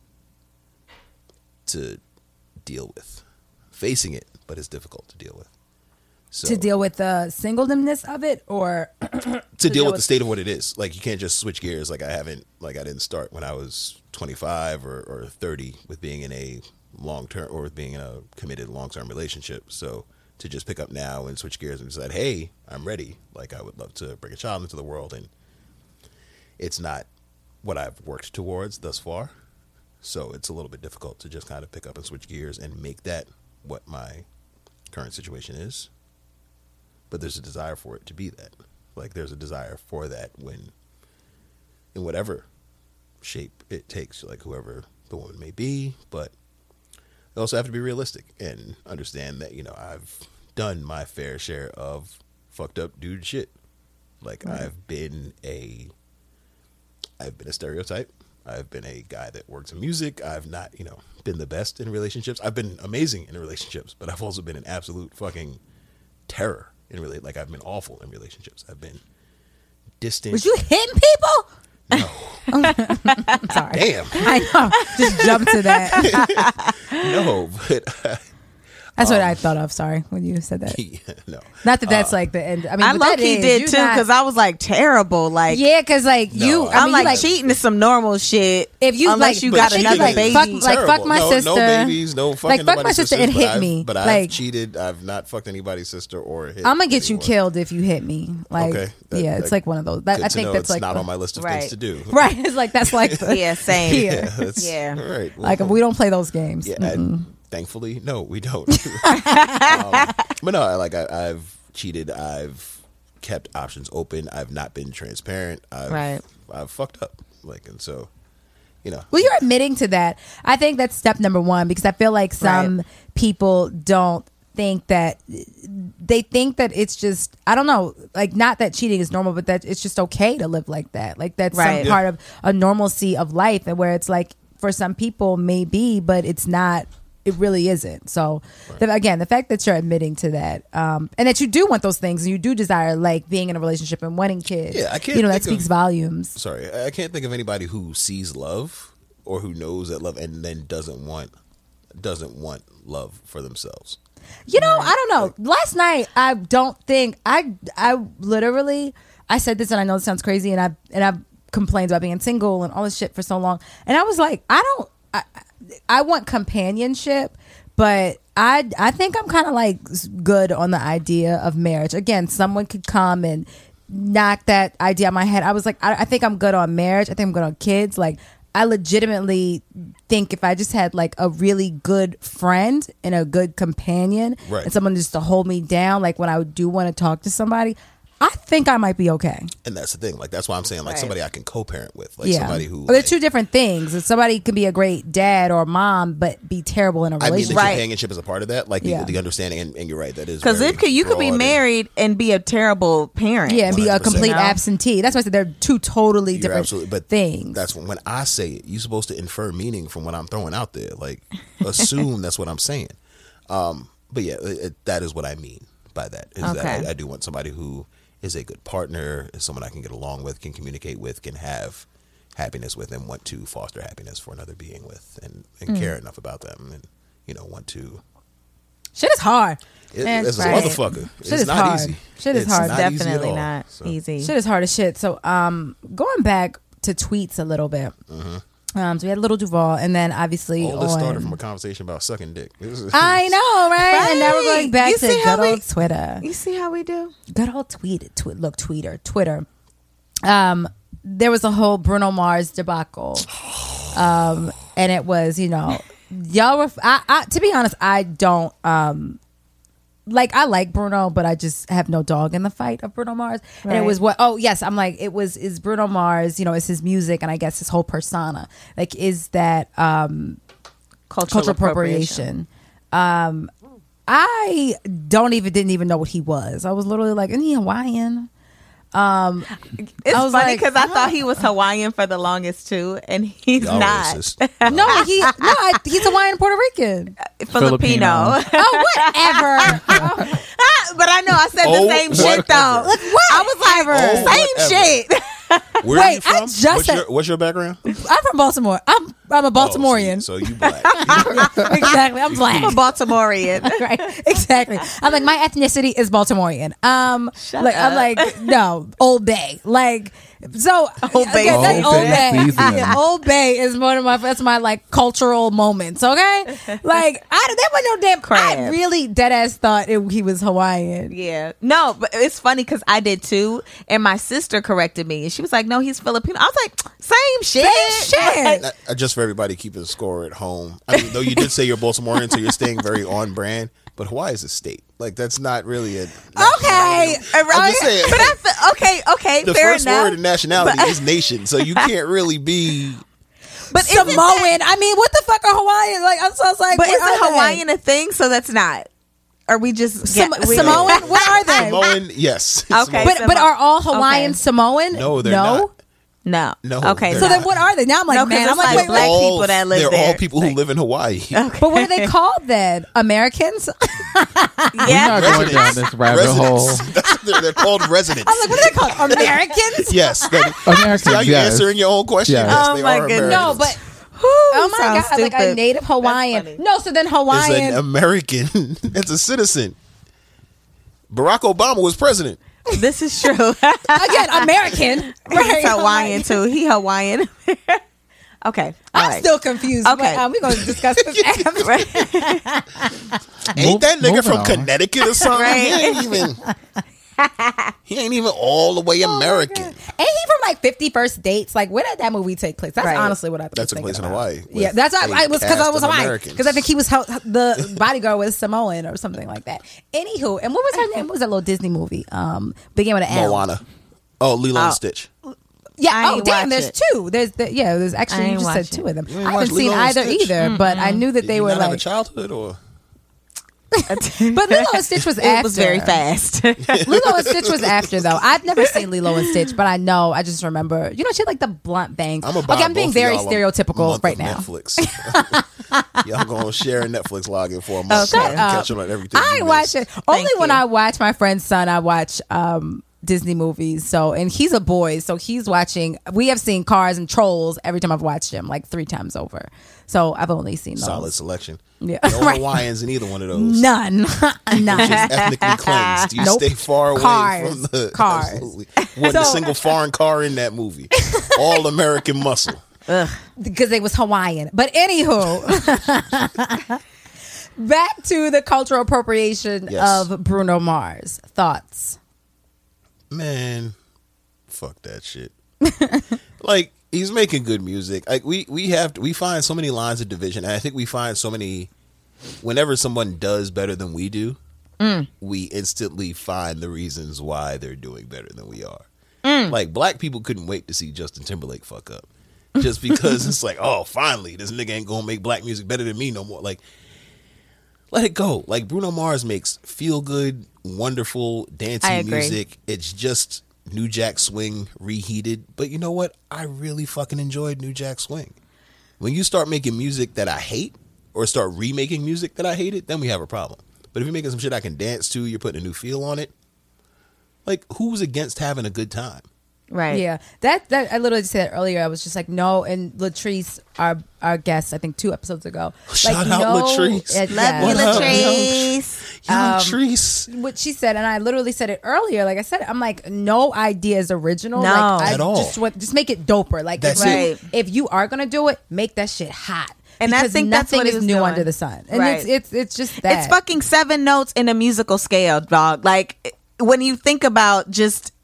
to deal with. Facing it, but it's difficult to deal with. So, to deal with the singledomness of it, or to, to deal deal with with- the state of what it is. Like, you can't just switch gears. Like, I haven't, like, I didn't start when I was twenty-five or, or thirty with being in a long term or with being in a committed long term relationship. So to just pick up now and switch gears and decide, hey, I'm ready. Like, I would love to bring a child into the world, and it's not what I've worked towards thus far. So it's a little bit difficult to just kind of pick up and switch gears and make that what my current situation is. But there's a desire for it to be that. Like, there's a desire for that when, in whatever shape it takes, like whoever the woman may be. But I also have to be realistic and understand that, you know, I've done my fair share of fucked up dude shit. Like, Right. I've been a, I've been a stereotype. I've been a guy that works in music. I've not, you know, been the best in relationships. I've been amazing in relationships, but I've also been an absolute fucking terror in relate. Like, I've been awful in relationships. I've been distant. was you hitting people? No. Sorry, Damn. I know. Just jump to that. No, but That's what I thought of. Sorry, when you said that. yeah, no. Not that that's like the end. I mean, I but low that key is, did you too not- because I was like terrible. Like, yeah, because like No, you, I- I I'm mean, like, you like cheating is some normal shit. If you unless like, you But got cheating another is baby. fuck, like fuck terrible. my no, sister, No babies, no fucking like fuck my nobody's sister sisters, and but hit I've- me. But I've like cheated. I've not fucked anybody's sister or hit. I'm gonna get you anyone. killed if you hit me. Like, Okay, that- yeah, that- it's like one of those. That, Good I to think know that's it's like not the- on my list of Right. things to do. right. It's like that's like the, Yeah, same. Yeah. Yeah, that's, Yeah. all right. Well, like we don't play those games. Yeah, Mm-mm. and thankfully, no, we don't. um, but no, I, like I, I've cheated. I've kept options open. I've not been transparent. I've, Right. I've fucked up. Like, and so, you know. Well, you're admitting to that. I think that's step number one because I feel like some Right. people don't think that they think that it's just I don't know, like not that cheating is normal, but that it's just okay to live like that. Like that's Right. some Yeah. part of a normalcy of life, and where it's like for some people may be, but it's not. It really isn't. So, right. the, again, the fact that you're admitting to that, um, and that you do want those things, and you do desire, like being in a relationship and wanting kids. Yeah, I can't. You know, that think speaks of, volumes. Sorry, I can't think of anybody who sees love or who knows that love and then doesn't want doesn't want love for themselves. You know, I don't know. Last night, I don't think I. I literally, I said this, and I know it sounds crazy, and I and I complained about being single and all this shit for so long, and I was like, I don't. I, I want companionship, but I I think I'm kind of like good on the idea of marriage. Again, someone could come and knock that idea out of my head. I was like, I, I think I'm good on marriage. I think I'm good on kids. Like, I legitimately think if I just had like a really good friend and a good companion, right. and someone just to hold me down, like when I do want to talk to somebody, I think I might be okay. And that's the thing. Like, that's why I'm saying, like, right. somebody I can co-parent with. Like, yeah. somebody who... They're like, two different things. Somebody can be a great dad or mom, but be terrible in a relationship. I mean, the right. companionship is a part of that. Like, yeah. the, the understanding, and, and you're right, that is because it could you could be married and, and be a terrible parent. Yeah, and be a complete you know? absentee. That's why I said they're two totally you're different absolutely, but things. That's when, when I say it, you're supposed to infer meaning from what I'm throwing out there. Like, assume that's what I'm saying. Um, but yeah, it, it, that is what I mean by that. Is okay. that I, I do want somebody who is a good partner, is someone I can get along with, can communicate with, can have happiness with, and want to foster happiness for another being with, and, and mm. care enough about them, and you know, want to. Shit is hard. It, Man, it's right. a motherfucker. Shit it's is not hard. easy. Shit is it's hard. Not Definitely easy not so. easy. Shit is hard as shit. So, um, going back to tweets a little bit. Mm-hmm. Um, so we had Little Duval, and then obviously all this on, started from a conversation about sucking dick. I know, right? right? And now we're going back you to good we, old Twitter. You see how we do? Good old tweet. Tw- look, Twitter, Twitter. Um, there was a whole Bruno Mars debacle, um, and it was, you know, y'all were. I, I, to be honest, I don't. Um, Like I like Bruno, but I just have no dog in the fight of Bruno Mars. Right. And it was what? Oh yes, I'm like it was. Is Bruno Mars? You know, it's his music, and I guess his whole persona. Like, is that um, cultural, cultural appropriation? appropriation. Um, I don't even didn't even know what he was. I was literally like, isn't he Hawaiian? Um, it's I was funny like, because I thought he was Hawaiian for the longest too, and he's Y'all not. racist. no, he no, I, he's Hawaiian Puerto Rican. Filipino. Oh, whatever. But I know I said Oh, the same shit though. Look, what? I was like, Oh, same whatever. shit. Where Wait, are you from? I just what's, said- your, what's your background? I'm from Baltimore. I'm I'm a Baltimorean. Oh, so, so you black. Exactly. I'm black. I'm a Baltimorean. Right, exactly. I'm like, my ethnicity is Baltimorean. Um, Shut like up. I'm like, no, Old Bay. Like, so Old Bay. okay, that's Old Old Bay Bay. seasoning. Yeah, Old Bay is one of my that's my like cultural moments. Okay, like I that was no damn crap. I really dead ass thought it, he was Hawaiian. Yeah. No, but it's funny because I did too, and my sister corrected me, and she was like, "No, he's Filipino." I was like, "Same shit." Same shit. Uh, Just for everybody keeping score at home. I mean, though you did say you're Baltimorean, so you're staying very on brand. But Hawaii is a state. Like, that's not really a. Okay, I'm just saying. But I feel, okay, okay, the fair first enough. word in nationality But- is nation, so you can't really be. But isn't Samoan. that- I mean, what the fuck are Hawaiian? Like, I'm so I was like, But what isn't are they? Hawaiian a thing? So that's not. Are we just Sam- get- we- Samoan? What are they? Samoan, yes. Okay. But but are all Okay. Hawaiians Samoan? No, they're no? not. No. No, Okay. they're So not. then what are they? Now I'm like, No, 'cause man, it's I'm like, like wait, black wait. all, people that live they're there. all people who live in Hawaii. But what are they called then? Americans? We're Yeah. not going down this rabbit hole. Residents. That's- they're, they're called residents. I'm like, what are they called? Americans? Yes. That, Americans, see how you yes. answering your own question? Yes. Yes, Oh they my are goodness. No, Americans. but oh my sounds god, like a stupid. native Hawaiian. funny. No, so then It's Hawaiian. an American. It's a citizen. Barack Obama was president. This is true. Again, American. Right? He's Hawaiian too. He Hawaiian. Okay. all I'm right. still confused. Okay. But, um, we're going to discuss this after. Ain't that nigga moving from on. Connecticut or something? Right. He ain't even. He ain't even all the way American. Ain't he from like fifty First Dates? Like, where did that movie take place? That's Right. honestly what I thought. That took place in Hawaii. Yeah, with that's why a I was because I cast was of Hawaii Americans. because I think he was hel- the bodyguard was Samoan or something like that. Anywho, and what was her name? What was that little Disney movie? Um, began with an L. Moana. Oh, Lilo Oh. and Stitch. Yeah. I Oh, ain't damn. watch There's it. two. There's the yeah. There's I actually you ain't just said watch two it. of them. You ain't I haven't watch seen Lilo and either Stitch? either, but I knew that Did they you were not have a like. childhood or But Lilo and Stitch was after. It was very fast. Lilo and Stitch was after, though. I've never seen Lilo and Stitch, but I know. I just remember. You know, she had like the blunt bangs. I'm okay, I'm being very stereotypical right now. Netflix. Y'all gonna share a Netflix login for a month. Okay. So catch on everything. I you watch miss. it only Thank when you. I watch my friend's son. I watch um, Disney movies. So, and he's a boy, so he's watching. We have seen Cars and Trolls every time I've watched him, like three times over. So I've only seen those. Solid selection. Yeah. No Right. Hawaiians in either one of those. None, none. Just ethnically cleansed. You Nope. stay far away Cars. from the Cars. Absolutely. Wasn't a So- single foreign car in that movie. All American muscle. Because they was Hawaiian. But anywho, back to the cultural appropriation Yes. of Bruno Mars. Thoughts? Man, fuck that shit. Like, he's making good music. Like we we have to, we find so many lines of division, and I think we find so many. Whenever someone does better than we do, mm. we instantly find the reasons why they're doing better than we are. Mm. Like, black people couldn't wait to see Justin Timberlake fuck up, just because it's like, oh, finally, this nigga ain't gonna make black music better than me no more. Like, let it go. Like, Bruno Mars makes feel good, wonderful, I dancing agree. music. It's just New Jack Swing reheated. But you know what? I really fucking enjoyed New Jack Swing. When you start making music that I hate, or start remaking music that I hated, then we have a problem. But if you're making some shit I can dance to, you're putting a new feel on it. Like, who's against having a good time? Right. Yeah, that that I literally said earlier. I was just like, no, and Latrice, our our guest, I think two episodes ago. Shout like, out no, Latrice. uh, Love yeah. you, What up, Latrice. Young Um, Treese. What she said, and I literally said it earlier. Like I said, I'm like, no idea is original. No. like, I At all. Just want, just make it doper. Like, That's if, you- it. if you are gonna do it, make that shit hot. And I because think that's nothing what he is was new doing. under the sun. And Right. it's it's it's just that. It's fucking seven notes in a musical scale, dog. Like, when you think about just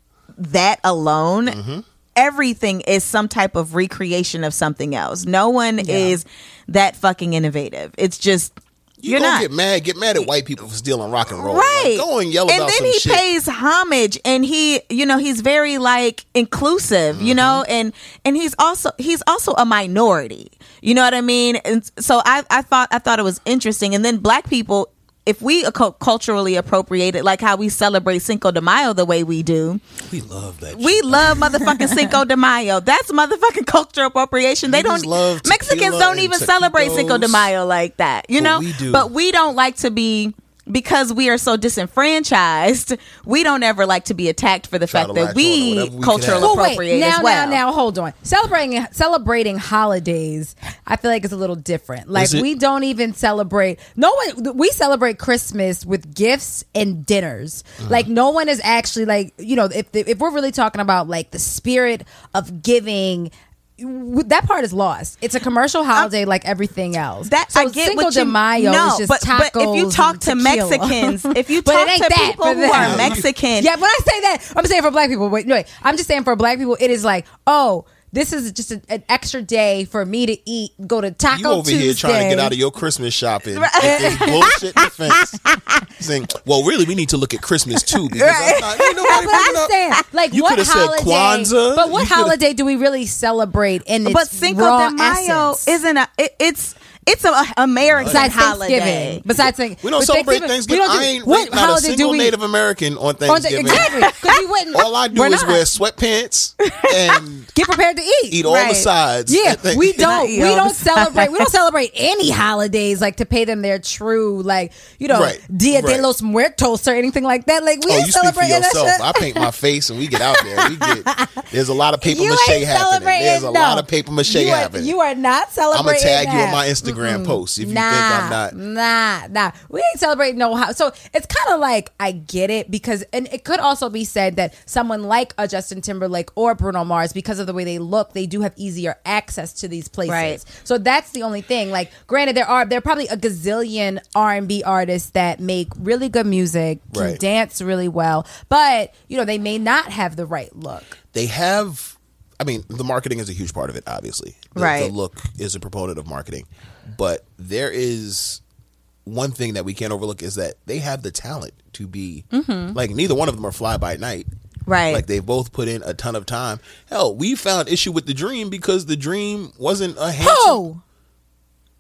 that alone, Mm-hmm. everything is some type of recreation of something else. No one Yeah. is that fucking innovative. It's just You you're gonna not. get mad, get mad at white people for stealing rock and roll. Right. Like, go and yell and about then some he shit. pays homage, and he, you know, he's very like inclusive, Mm-hmm. you know, and and he's also he's also a minority. You know what I mean? And so I I thought I thought it was interesting. And then black people, if we accu- culturally appropriate it, like how we celebrate Cinco de Mayo the way we do, We love that we shit. love motherfucking Cinco de Mayo. That's motherfucking cultural appropriation. They Niggas don't. love Mexicans tequila don't and even celebrate Cinco de taquitos. Mayo like that. You But know, we do. but we don't like to be. Because we are so disenfranchised, we don't ever like to be attacked for the Try fact to that latch on to we, whatever we can cultural have. Well, wait, appropriate now, as well. now, now, hold on. Celebrating celebrating holidays, I feel like it's a little different. Like Is it? we don't even celebrate. No one. We celebrate Christmas with gifts and dinners. Mm-hmm. Like no one is actually like you know if if we're really talking about like the spirit of giving. That part is lost. It's a commercial holiday like everything else. That so I get Cinco what de you Mayo no, is just but, tacos. but if you talk and to tequila. Mexicans, if you But it talk ain't to that people for who them. are Mexican, Yeah, when I say that, I'm saying for black people. Wait, no, wait. I'm just saying for black people, it is like, oh, this is just a, an extra day for me to eat, go to Taco You over Tuesday. here trying to get out of your Christmas shopping with this bullshit defense. Saying, well, really, we need to look at Christmas too. Because that's not, ain't nobody That's what bringing I'm up- saying. Like, You what coulda said holiday? Kwanzaa. But what You coulda- holiday do we really celebrate in its but Cinco raw de Mayo essence? isn't a. It, it's it's a American Besides holiday. Thanksgiving. Besides Thanksgiving. We don't but celebrate Thanksgiving. we don't do- I ain't what rating not a holiday do single we? Native American on on Thanksgiving. Exactly. Because we wouldn't. All I do we're is not. wear sweatpants and Get prepared to eat. eat all the Right. sides. Yeah, at Thank- we don't. eat We all don't the celebrate. We don't celebrate any holidays like to pay them their true, like you know, Right, Dia right. de los Muertos or anything like that. Like we Oh, ain't you speak for celebrating that yourself. shit. I paint my face and we get out there. We get there's a lot of paper You mache ain't happening. celebrating. There's a no. lot of paper mache you are, happening. You are not I'm celebrating. gonna tag you on that. my Instagram post if you nah, think I'm not. Nah, nah. We ain't celebrating no how. So it's kind of like I get it because, and it could also be said that someone like a Justin Timberlake or Bruno Mars, because of the way they look, they do have easier access to these places. Right. So that's the only thing. Like, granted, there are there are probably a gazillion R and B artists that make really good music, can Right. dance really well, but you know they may not have the right look. They have. I mean, the marketing is a huge part of it. Obviously, the, Right. The look is a proponent of marketing, but there is one thing that we can't overlook is that they have the talent to be like neither one of them are fly by night. Right. Like they both put in a ton of time. Hell, we found issue with the Dream because the Dream wasn't a handsome. Who?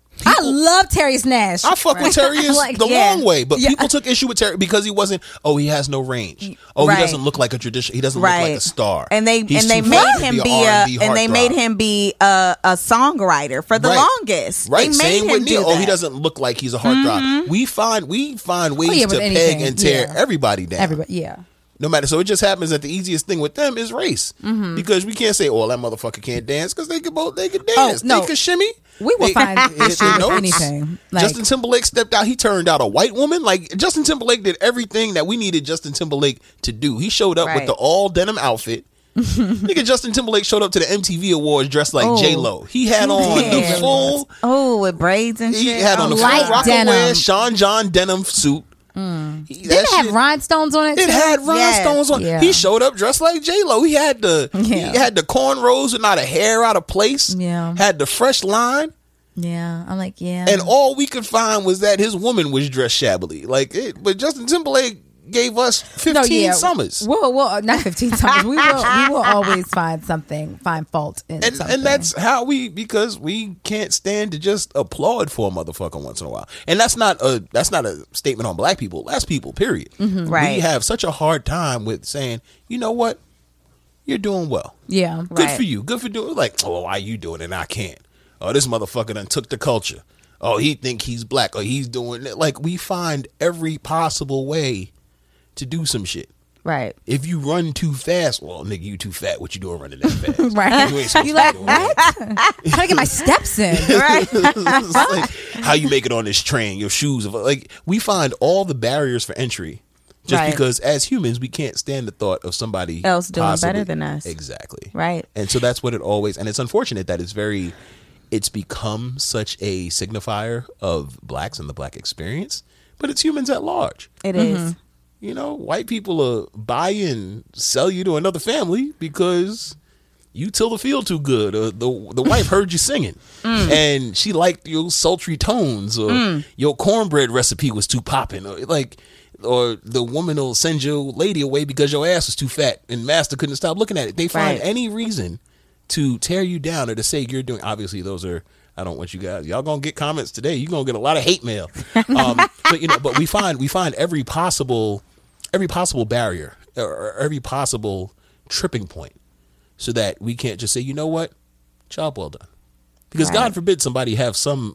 I love Terry Nash. I fuck with Terry is Like, the yeah. long way, but Yeah. people took issue with Terry because he wasn't. Oh, he has no range. Oh, Right. he doesn't look like a tradition. He doesn't look like a star. And they He's and they too made fat to him be be a a R and B and they heartthrob. made him be a, a songwriter for the Right. longest. Right, They made same him with do Neil. Oh, he that. doesn't look like he's a heartthrob. Mm-hmm. We find we find ways Oh, yeah, to with peg anything, and tear yeah. everybody down. Everybody, yeah. No matter. So it just happens that the easiest thing with them is race, Mm-hmm. because we can't say, "Oh, that motherfucker can't dance," because they could both they could dance. Oh, no. They could shimmy. We will They- find hit issue their with notes. anything. Like, Justin Timberlake stepped out. He turned out a white woman. Like Justin Timberlake did everything that we needed Justin Timberlake to do. He showed up with Right. the all denim outfit. Nigga, Justin Timberlake showed up to the M T V Awards dressed like Oh. J Lo. He had on Yeah. the full. Oh, with braids and He shit. had on the full Light Rockaway denim. Sean John denim suit. Mm. He- did that it have shit- rhinestones on it? It too? had rhinestones on. Yeah. He showed up dressed like J Lo. He had the Yeah. he had the cornrows with not a hair out of place. Yeah. Had the fresh line. Yeah, I'm like, yeah. And all we could find was that his woman was dressed shabbily. Like it, but Justin Timberlake gave us fifteen no, yeah. summers. Well, well, not fifteen summers. We will, we will always find something, find fault in And, something. and that's how we, because we can't stand to just applaud for a motherfucker once in a while. And that's not a that's not a statement on black people. That's people, period. Right. We have such a hard time with saying, you know what, you're doing well. yeah, Good Right. for you. Good for doing. Like, oh, why you doing it and I can't? Oh, this motherfucker done took the culture. Oh, he think he's black. Or he's doing it. Like, we find every possible way to do some shit. Right. If you run too fast, well, nigga, you too fat. What you doing running that fast? right. You ain't supposed You to like be doing that. what? How to get my steps in? Right. It's like, how you make it on this train? Your shoes, like we find all the barriers for entry, just Right. because as humans we can't stand the thought of somebody Else doing possibly- better than us. Exactly. Right. And so that's what it always. And it's unfortunate that it's very. It's become such a signifier of blacks and the black experience, but it's humans at large. It is. You know, white people will buy and sell you to another family because you till the field too good, or the the wife heard you singing and she liked your sultry tones, or your cornbread recipe was too popping, or like, or the woman will send your lady away because your ass was too fat and master couldn't stop looking at it. They find Right. any reason to tear you down or to say you're doing. Obviously, those are. I don't want you guys. Y'all gonna get comments today. You're gonna get a lot of hate mail. Um, but you know, but we find we find every possible, every possible barrier or every possible tripping point, so that we can't just say, you know what, job well done, because Right. God forbid somebody have some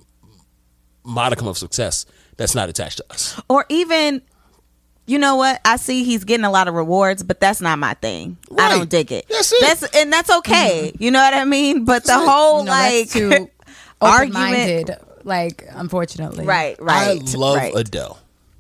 modicum of success that's not attached to us. Or even, you know what? I see he's getting a lot of rewards, but that's not my thing. I Right. don't dig it. That's it. That's and that's okay. You know what I mean? But the That's it. whole No, like that's too argument. open-minded. Like, unfortunately, Right. Right. I love right. Adele.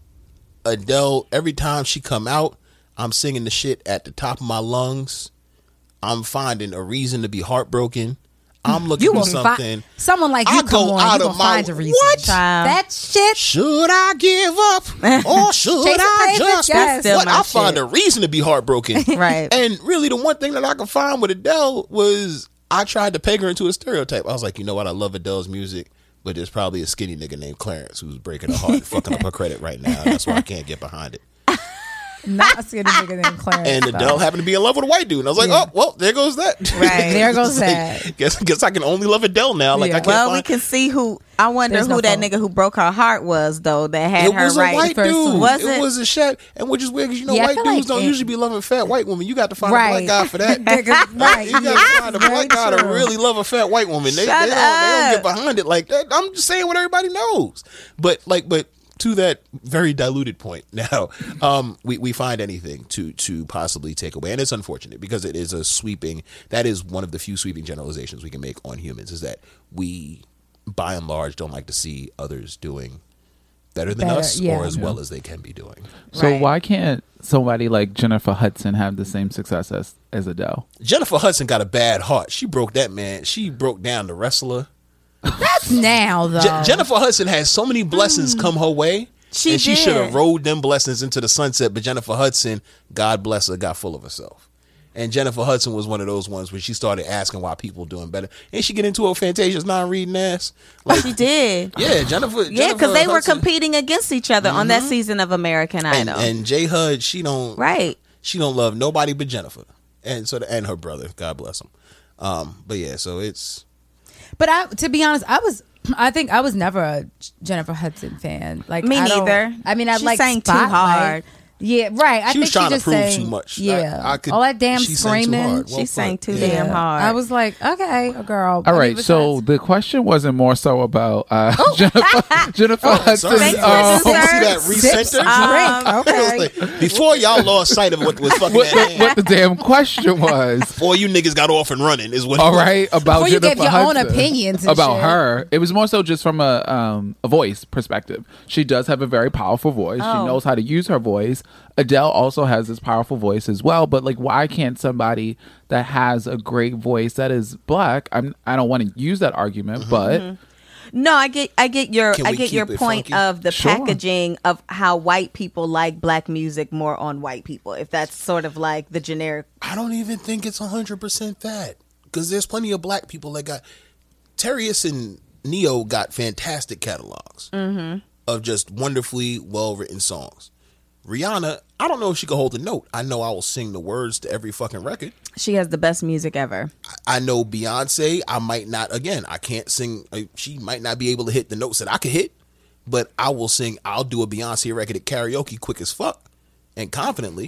Adele, every time she come out, I'm singing the shit at the top of my lungs. I'm finding a reason to be heartbroken. I'm looking You for will something. find someone like you I come go on. out You of gonna my find a reason. what? Child. That shit. Should I give up or should Chasing I Davis, just? yes. Still What? my I find shit. a reason to be heartbroken. Right. And really, the one thing that I could find with Adele was I tried to peg her into a stereotype. I was like, you know what? I love Adele's music, but there's probably a skinny nigga named Clarence who's breaking her heart and fucking up her credit right now. And that's why I can't get behind it. Not a skinny nigga named Clarence. And though. Adele happened to be in love with a white dude. And I was like, oh, well, there goes that. Right. There goes It's like, that. guess, guess I can only love Adele now. Like, Yeah. I can't Well, we find... can see who. I wonder There's who no that fault. nigga who broke her heart was, though. That had It her was a right. white first dude. one. Was it? it? was a chef. And which is weird because, you know, Yeah, I white feel dudes like don't it- usually be loving fat white women. You got to find a Right. black guy for that. right. You got to yeah, find a very black guy to true. really love a fat white woman. They, they, Shut don't, they don't get up. behind it like that. I'm just saying what everybody knows. But, like, but to that very diluted point now, um, we, we find anything to to possibly take away. And it's unfortunate because it is a sweeping, that is one of the few sweeping generalizations we can make on humans, is that we, by and large, don't like to see others doing better than Better, us yeah. or as well as they can be doing. So Right. why can't somebody like Jennifer Hudson have the same success as, as Adele? Jennifer Hudson got a bad heart. She broke that man. She broke down the wrestler. That's now though. Je- Jennifer Hudson has so many blessings come her way. She and she did. should have rode them blessings into the sunset. But Jennifer Hudson, God bless her, got full of herself. And Jennifer Hudson was one of those ones where she started asking why people doing better. And she get into a Fantasia's non-reading ass. Like, She did. yeah, Jennifer. Yeah, because they were Hudson- competing against each other on that season of American And, Idol. and J Hud, she don't. Right. She don't love nobody but Jennifer, and so the, and her brother. God bless him. Um, but yeah, so it's. But I, to be honest, I was I think I was never a Jennifer Hudson fan. Like Me I don't- neither. I mean, I She like sang too Spotlight. hard. Yeah, right. I She think was trying she to just prove sang, too much. I- Yeah, I could- all that damn she sang too screaming. hard. Well, She sang fuck. too Yeah. damn hard. I was like, okay, a girl. All I right, mean, so besides- the question wasn't more so about uh, Jennifer Jennifer Oh, Hudson. sorry. Thanks, um, producer. You see that Sips recenter? drink. Okay. Like, before y'all lost sight of what was fucking what, at the, hand, what the damn question was. before you niggas got off and running is what. All right, about Before you Jennifer gave your own Hudson, opinions and about shit. her. It was more so just from a um, a voice perspective. She does have a very powerful voice. Oh. She knows how to use her voice. Adele also has this powerful voice as well. But like, why can't somebody that has a great voice that is black? I'm I don't want to use that argument, Mm-hmm. but No, I get I get your Can I we get your keep it point funky? of the Sure. packaging of how white people like black music more on white people. If that's sort of like the generic. I don't even think it's one hundred percent that. Because there's plenty of black people that got. Terius and Neo got fantastic catalogs of just wonderfully well written songs. Rihanna, I don't know if she can hold a note. I know I will sing the words to every fucking record. She has the best music ever. I know Beyonce, I might not, again, I can't sing. uh, She might not be able to hit the notes that I could hit, but I will sing. I'll do a Beyonce record at karaoke quick as fuck and confidently.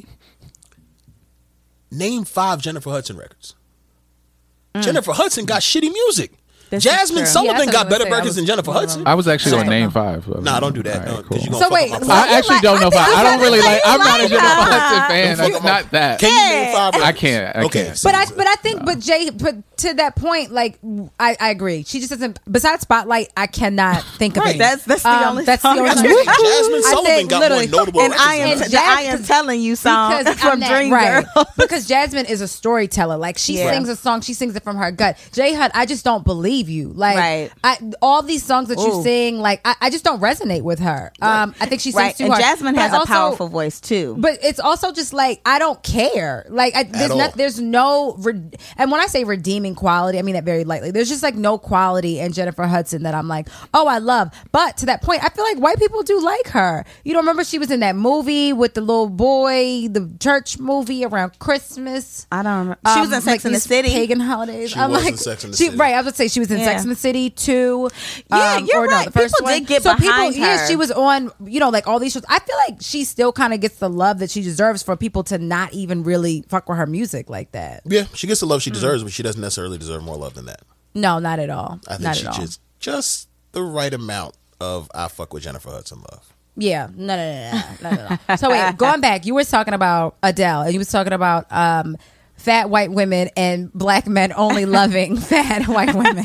Name five Jennifer Hudson records. Jennifer Hudson got shitty music. This is Jasmine true. Sullivan Yeah, that's got what I was better gonna say. I records was than Jennifer one of Hudson. them. I was actually So- on name five. Nah, don't do that. All right, no, 'cause you cool. gonna So fuck wait, up my so- vibe. I actually don't know if I. I don't really like. I'm not a like Jennifer her. Hudson fan. Fuck It's up my- not that. Can you name five? I records? can't. I Okay, can't. so- But I, but I think, but Jay, but to that point, like I, I agree. She just doesn't. Besides Spotlight, I cannot think of Right, it. that's- that's the Um, only that's song the only I song. know. Jasmine I Sullivan think got literally- more notable And records I am than And the I Jazz- am telling you song Because from I'm that- Dreamgirls. right. Because Jasmine is a storyteller. Like she Yeah. sings a song, she sings it from her gut. J Hud, I just don't believe you. Like Right. I, all these songs that you Ooh. sing, like I, I just don't resonate with her. Um, I think she sings Right, too and hard. Jasmine But has a also- powerful voice too. But it's also just like I don't care. Like I, there's all. not, there's no, re- and when I say redeeming quality, I mean that very lightly. There's just like no quality in Jennifer Hudson that I'm like, oh, I love. But to that point, I feel like white people do like her. You don't remember she was in that movie with the little boy, the church movie around Christmas. I don't remember. She was Um, in Sex like and the these City. pagan holidays. She I'm was like, in Sex and the she, City. Right, I was gonna say she was in Yeah. Sex and the City too. Yeah, you're or no, right. the first People one. did get so behind people, yeah, her. she was on, you know, like all these shows. I feel like she still kind of gets the love that she deserves for people to not even really fuck with her music like that. Yeah, she gets the Mm. love she deserves, but she doesn't necessarily deserve more love than that. No, not at all. I think not she at all. just just the right amount of I fuck with Jennifer Hudson love. Yeah, no, no, no, no, no, no, no. So wait, going back, you were talking about Adele, and you was talking about um, fat white women and black men only loving fat white women.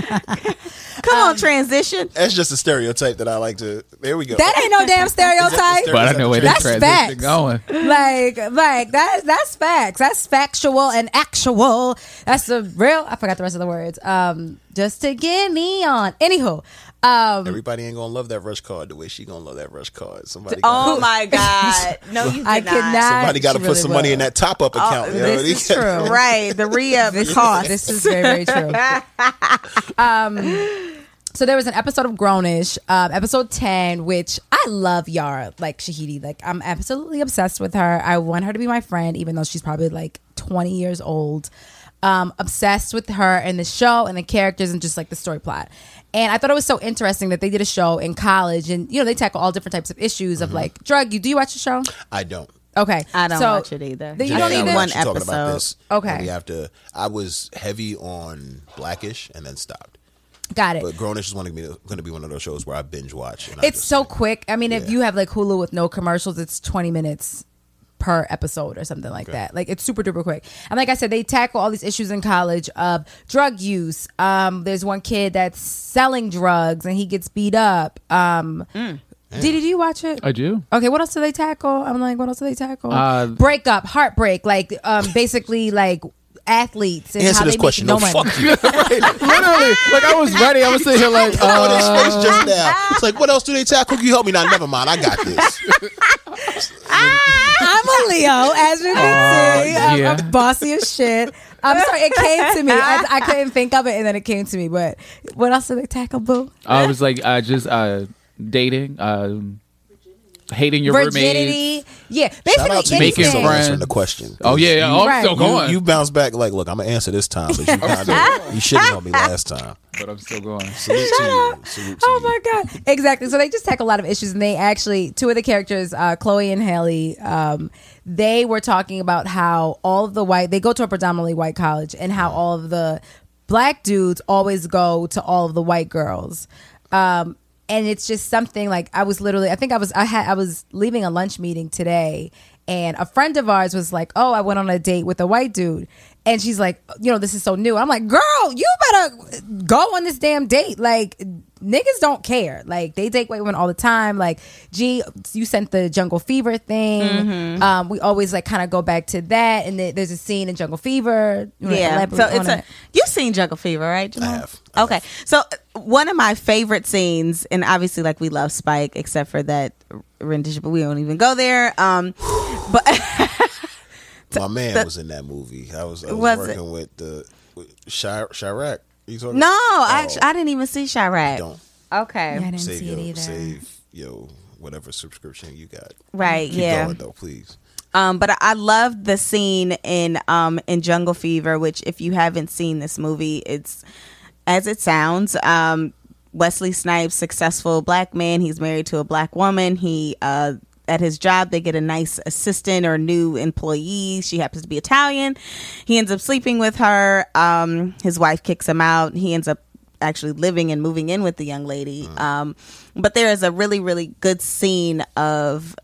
Come on, transition. That's just a stereotype that I like to. There we go. That ain't no damn stereotype. But I know where this That's transition facts. going. like, like that. That's facts. That's factual and actual. That's the real. I forgot the rest of the words. Um, just to get me on. Anywho, um, Everybody ain't gonna love that rush card the way she gonna love that rush card. Somebody. Oh gotta, my God! No, you did I not. could not. Somebody got to She put really some money will. in that top up account. Oh, yo. this is true. Right, the re-up cost. This is very, very true. Um, so there was an episode of Grownish, um, episode ten, which I love Yara, like Shahidi. Like I'm absolutely obsessed with her. I want her to be my friend, even though she's probably like twenty years old. Um, obsessed with her and the show and the characters and just like the story plot. And I thought it was so interesting that they did a show in college, and you know they tackle all different types of issues of like drug. You do you watch the show? I don't. Okay, I don't so watch it either. You Just don't now either. we're One actually talking about episode. this. Okay. and we have to. I was heavy on Blackish and then stopped. Got it. But Grownish is going to be going to be one of those shows where I binge watch. And I It's just so like, quick. I mean, if Yeah. you have like Hulu with no commercials, it's twenty minutes per episode or something like that. Like it's super duper quick. And like I said, they tackle all these issues in college of drug use. Um, there's one kid that's selling drugs and he gets beat up. Um, Did you watch it? I do. Okay, what else do they tackle? I'm like, what else do they tackle? Uh, Breakup, heartbreak, like um, basically like athletes and Answer how this they question. make no No, money. fuck you. Literally, like I was ready. I was sitting here like, Oh, this uh, face just now. It's like, what else do they tackle? Can you help me? Now, never mind. I got this. I'm a Leo, as you can see. I'm, yeah. I'm bossy as shit. I'm sorry, it came to me. I, I couldn't think of it, and then it came to me. But what else did they tackle, boo? I was like, uh, just uh, dating, um, hating your virginity. roommates. Yeah, Shout basically out to you Making for still friends. answering the question. Oh yeah, yeah. You, Oh, I'm Right. still going. You, you bounce back like, look, I'm gonna answer this time, but you kinda, you shitted on me last time. but I'm still going. Salute to you. Salute to Oh you. my god! Exactly. So they just tackle a lot of issues, and they actually two of the characters, uh, Chloe and Haley, um, they were talking about how all of the white they go to a predominantly white college, and how all of the black dudes always go to all of the white girls. Um, and it's just something like I was literally I think I was I had I was leaving a lunch meeting today, and a friend of ours was like, oh, I went on a date with a white dude, and she's like, you know, this is so new. I'm like, girl, you better go on this damn date. Like, niggas don't care. Like, they date white women all the time. Like, gee, you sent the Jungle Fever thing. Mm-hmm. Um, we always like kind of go back to that, and there's a scene in Jungle Fever. You wanna Yeah, elaborate so on it's a it? you've seen Jungle Fever, right, Jamal? I have. I Okay, so uh, one of my favorite scenes, and obviously, like we love Spike, except for that rendition, but we don't even go there. Um, but My man the- was in that movie. I was, I was, Was working it? with the with Chir- Chirac. You talking? no, Oh, actually, I didn't even see Chirac. Don't Okay, Yeah, I didn't save see your, it either. save yo whatever subscription you got. right? Keep yeah. going though, please. Um, but I, I love the scene in um in Jungle Fever, which if you haven't seen this movie, it's as it sounds. Um, Wesley Snipes, successful black man. He's married to a black woman. He uh at his job they get a nice assistant or new employee. She happens to be Italian. He ends up sleeping with her. Um, his wife kicks him out. He ends up actually living and moving in with the young lady. Um, but there is a really really good scene of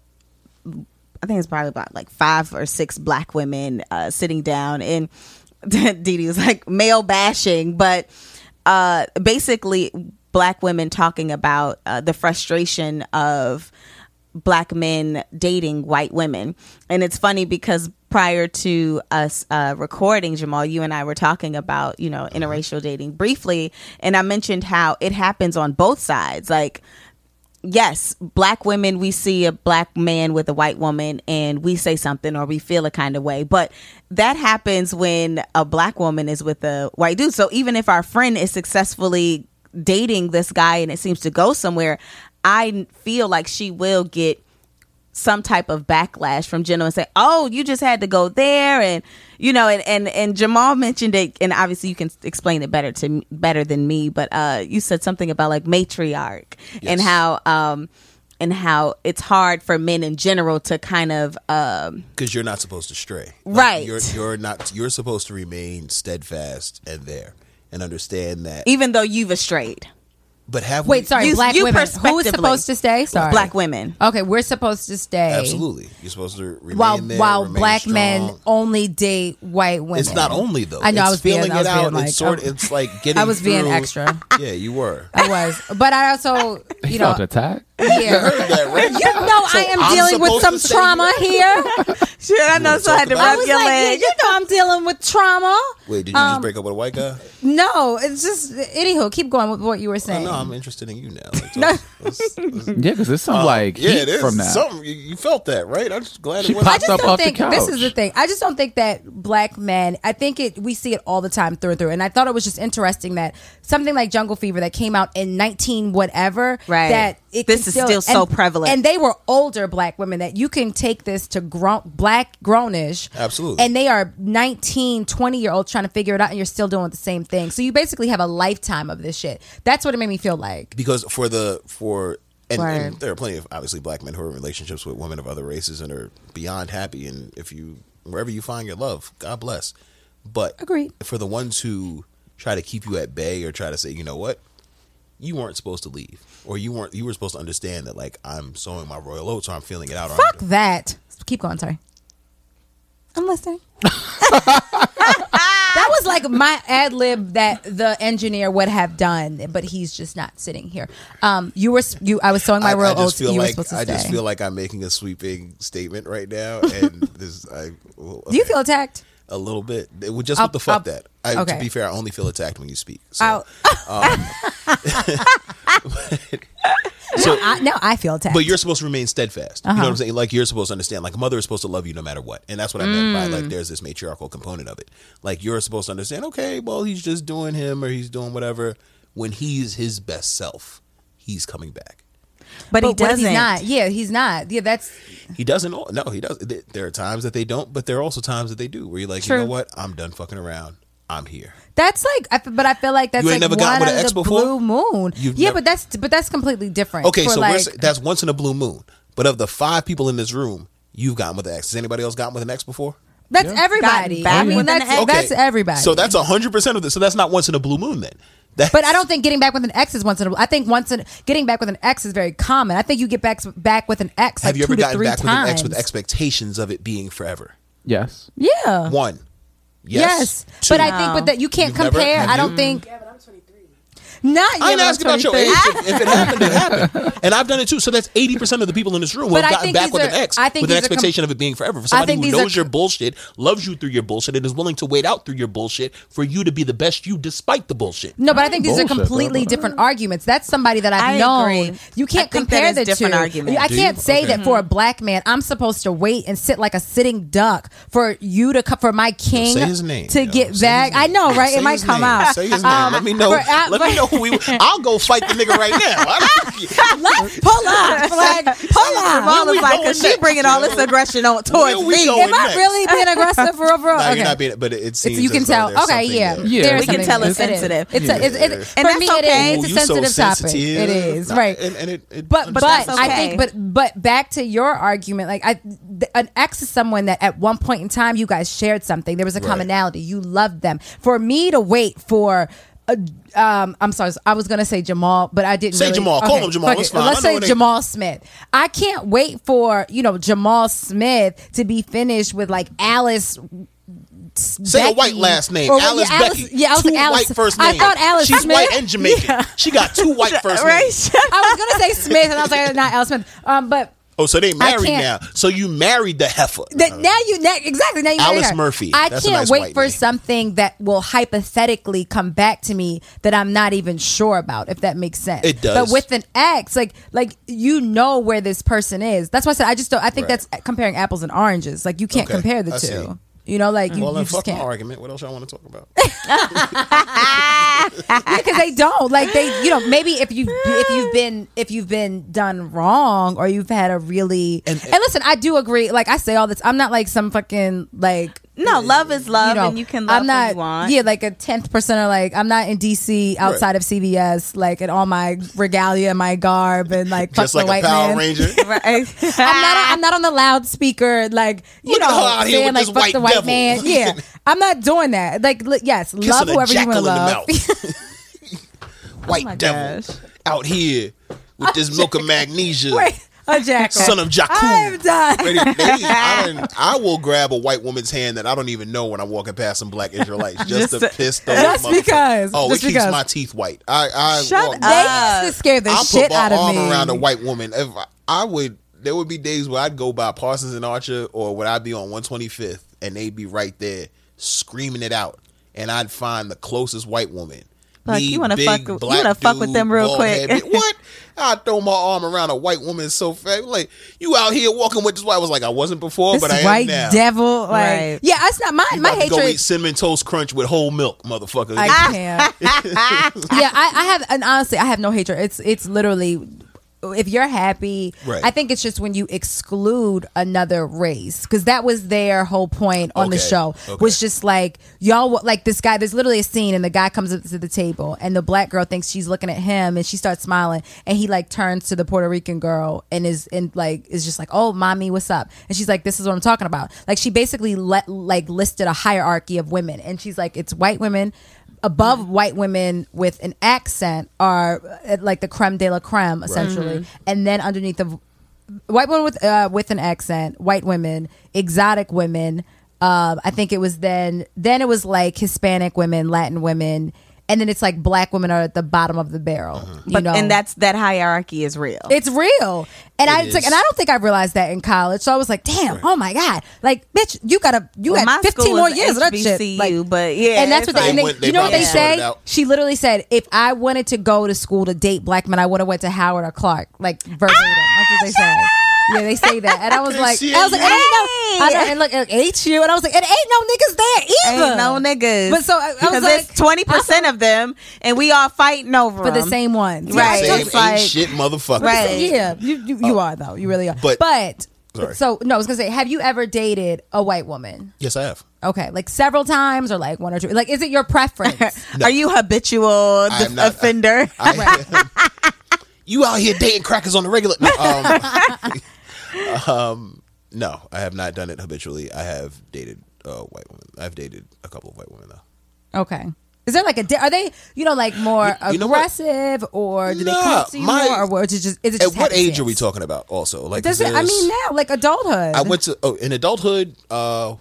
I think it's probably about like five or six black women uh, sitting down, and Dee Dee was like male bashing, but uh, basically black women talking about uh, the frustration of black men dating white women. And it's funny because prior to us uh, recording, Jamal, you and I were talking about, you know, interracial dating briefly, and I mentioned how it happens on both sides. Like, yes, black women, we see a black man with a white woman and we say something or we feel a kind of way. But that happens when a black woman is with a white dude. So even if our friend is successfully dating this guy and it seems to go somewhere, I feel like she will get some type of backlash from Jenna and say, oh, you just had to go there. And, you know, and, and, and Jamal mentioned it, and obviously you can explain it better to better than me, but uh, you said something about like matriarch Yes. and how, um, and how it's hard for men in general to kind of, um, Because you're not supposed to stray. Like, Right. You're you're not. You're supposed to remain steadfast and there and understand that. even though you've strayed. But have Wait, we, sorry, You- black you women. Who is prospectively. supposed to stay? Sorry, Black women. Okay, we're supposed to stay. Absolutely, you're supposed to remain While there. while remain black strong. men only date white women. It's not only though. I know. It's I was being. feeling I was it being out. like. it's sort. oh, It's like getting. I was being through- extra. Yeah, you were. I was, but I also, He you know, felt attacked. yeah. that, right? You know, I am I'm dealing with supposed some to say trauma here. Sure, I know, wanna so I had to talk about I rub was your like, yeah, leg. you know, I'm dealing with trauma. Wait, did you just break up with a white guy? No, it's just. Anywho, keep going with what you were Oh, saying. no, I'm interested in you now. Like, No. let's- let's- Yeah, because there's some uh, like yeah, heat it is from that. something. You, you felt that, right? I'm just glad She it wasn't. I popped just up don't off the think this is couch. the thing. I just don't think that black men. I think it. We see it all the time through and through. And I thought it was just interesting that something like Jungle Fever that came out in nineteen whatever. Right. That it This can is still so and- prevalent. And they were older black women that you can take this to grown black grownish. Absolutely. And they are nineteen, twenty year olds trying to figure it out, and you're still doing the same thing. So you basically have a lifetime of this shit. That's what it made me feel like. because for the for and, Right. and there are plenty of obviously black men who are in relationships with women of other races and are beyond happy, and if you wherever you find your love, God bless. But Agreed. for the ones who try to keep you at bay or try to say, you know what, you weren't supposed to leave, or you weren't you were supposed to understand that like I'm sowing my royal oats, or I'm feeling it out. Or Fuck I'm, that. Keep going. Sorry. I'm listening. That was like my ad lib that the engineer would have done, but he's just not sitting here. Um, you were you. I was sowing my I, royal I just oats. feel You were like supposed to I stay. just feel like I'm making a sweeping statement right now, and this I well, Do you okay. feel attacked? A little bit. It would just I'll- with the fuck I'll- that. I, okay. To be fair, I only feel attacked when you speak. So, I'll- um, so I, no, I feel attacked. but you're supposed to remain steadfast. You know Uh-huh. what I'm saying? Like you're supposed to understand. Like a mother is supposed to love you no matter what, and that's what I meant by Mm. like there's this matriarchal component of it. Like you're supposed to understand. Okay, well he's just doing him or he's doing whatever. When he's his best self, he's coming back. But, but he doesn't. He's not. Yeah, he's not. Yeah, that's. He doesn't. No, he does. There are times that they don't, but there are also times that they do. Where you're like, True. you know what? I'm done fucking around. I'm here. That's like, I f- but I feel like that's You ain't like never gotten one with an of ex the before? blue moon. You've yeah, never- but that's but that's completely different. Okay, for so like, we're, s- that's once in a blue moon. But of the five people in this room, you've gotten with an ex. Has anybody else gotten with an ex before? that's Yeah. everybody. Gotten back I mean, with an that's ex. that's everybody. So that's one hundred percent of this. So that's not once in a blue moon then. That's, But I don't think getting back with an ex is once in a. I think once in getting back with an ex is very common. I think you get back back with an ex have like you two ever to gotten three back times. with an ex with expectations of it being forever? Yes. Yeah. One. Yes, Yes. Two. but I think but that you can't You've never- compare. have I you? don't think. Not yet. I ain't but I'm asking about your twenty-three. age. If, if it happened, it happened. And I've done it too. So that's eighty percent of the people in this room who But have I gotten think back these with are- an ex I think with an these are com- expectation of it being forever. For somebody think who these are knows your com- bullshit, loves you through your bullshit, and is willing to wait out through your bullshit for you to be the best you despite the bullshit. No, but I think these Bullshit, are completely though. different arguments. That's somebody that I've I known. agree. You can't I think compare that is the different two. arguments. I Do can't you? say Okay. that for a black man, I'm supposed to wait and sit like a sitting duck for you to co- for my king Say his name, to yo. get Say back. his name. I know, right? Say it might his come name. out. Say his name. Um, Let me know. for- uh, Let but- me know who we. I'll go fight the nigga right now. Let's pull up, like pull up. Jamal we was like, going because she next, bringing all this yo? aggression on towards Where we me. going Am I next? really being aggressive for real? For real? No, okay. you're not being. But it seems It's, you can as though tell. there's Okay, something yeah, there. Yeah. There's We can something tell there. it's It is. sensitive. It's a, it's, Yeah. it's, And for that's me, it okay. is. Ooh, It's a you so sensitive topic. sensitive. It is Nah, right. And, and it, it, But but, But that's I okay. think but but back to your argument, like I, th- an ex is someone that at one point in time you guys shared something. There was a Right. commonality. You loved them. For me to wait for. A, um, I'm sorry. I was gonna say Jamal, but I didn't. Say really, Jamal. Call him Jamal. fuck It's it. fine. Let's I know say it ain't- Jamal Smith. I can't wait for you know Jamal Smith to be finished with like Alice. Say a Becky. white last name, Or, yeah, Alice Alice- Becky. Yeah, I was two like Alice. white first I names. thought Alice She's Smith. white and Jamaican. Yeah. She got two white first Right? names. I was gonna say Smith, and I was like, not Alice Smith. Um, but Oh, so they married can't- now. So you married the heifer. that now you now, exactly now you married Alice her. Murphy. I That's a can't nice wait white for name. something that will hypothetically come back to me that I'm not even sure about, if that makes sense. It does. But with an ex, like like you know where this person is. That's why I said I just don't. I think Right. that's comparing apples and oranges. Like you can't Okay, compare the I see. two. You know, like you, Well, you then just fuck my can't. argument. What else y'all want to talk about? Because they don't like they you know maybe if you if you've been if you've been done wrong or you've had a really and, And- listen, I do agree, like I say all this, I'm not like some fucking like No, love is love, you know, and you can love I'm not who you want. yeah like a tenth percent of like I'm not in D C outside Right. of C V S like in all my regalia, my garb, and like fuck Just the like a white Power man. Ranger. Right. I'm not on, I'm not on the loudspeaker like you Look at know her out here saying with like this fuck white the white devil. man. Yeah, I'm not doing that. Like li- yes, love Kissing a whoever you want jackal to in the love. mouth. White my devil gosh. out here with this milk of magnesia. Wait, a jackal. Son of Jakku. I'm done. Ready- they- I, done- I will grab a white woman's hand that I don't even know when I'm walking past some black Israelites just, Just to to- piss those Just motherfuckers. because. Oh, Just it keeps because. my teeth white. I, I Shut walk- up. They used to scare the I'll shit put my out of arm me. around a white woman. If I, I would, there would be days where I'd go by Parsons and Archer, or would I be on one twenty-fifth, and they'd be right there screaming it out, and I'd find the closest white woman. Like, Me, you wanna big fuck- you black wanna fuck with dude, them real bald quick. head. What? I throw my arm around a white woman so fast. Like, you out here walking with this white. I was like, I wasn't before, This but I am white now. devil, like Right. yeah, that's not my You my about to go hatred. eat cinnamon toast crunch with whole milk, motherfucker. I can't. yeah, I, I have, and honestly, I have no hatred. It's it's literally, if you're happy, Right. I think it's just when you exclude another race, because that was their whole point on the Okay, show, okay. was just like y'all wa- like this guy. There's literally a scene, and the guy comes up to the table, and the black girl thinks she's looking at him, and she starts smiling, and he like turns to the Puerto Rican girl and is and like is just like, oh, mommy, what's up? And she's like, this is what I'm talking about. Like she basically let like listed a hierarchy of women, and she's like, it's white women. Above white women with an accent are uh, like the creme de la creme, essentially, and then underneath the white women with uh, with an accent, white women, exotic women. Um, I think it was then then it was like Hispanic women, Latin women, and then it's like black women are at the bottom of the barrel. You But know, and that's that hierarchy is real. it's real. And It I it's like, is. and I don't think I realized that in college. So I was like, damn, oh my God. Like, bitch, you gotta you Well, my got fifteen school more was years of that shit. H B C U, Like, but yeah, and that's it's what they, and like- they- They went- they you know what they probably sorted say? it out. She literally said, if I wanted to go to school to date black men, I would have went to Howard or Clark. Like verbatim. That's what they said. Yeah, they say that, and I was like, C A U. I was like, it ain't no, I know, and look, it H U, and I was like, it ain't no niggas there either. Ain't no niggas. But so I, I was because like, it's twenty percent of them, and we all fighting over for the them. same ones, Right. Same It's like- ain't shit motherfucker. Right. Yeah, you you, you are though, you really are. But- but Sorry. so no, I was gonna say, have you ever dated a white woman? Yes, I have. Okay, like several times or like one or two. Like, is it your preference? Are you habitual I am not- offender? I, you out here dating crackers on the regular? No, um, um, no, I have not done it habitually. I have dated uh, white women. I've dated a couple of white women though. Okay. Is there like a di- are they you know like more You- you know what? aggressive or do they Nah, come to you my- more or is it just is it At just what age are we happenstance? talking about? Also, like, Does it, I there's- mean now like adulthood. I went to oh in adulthood. Uh,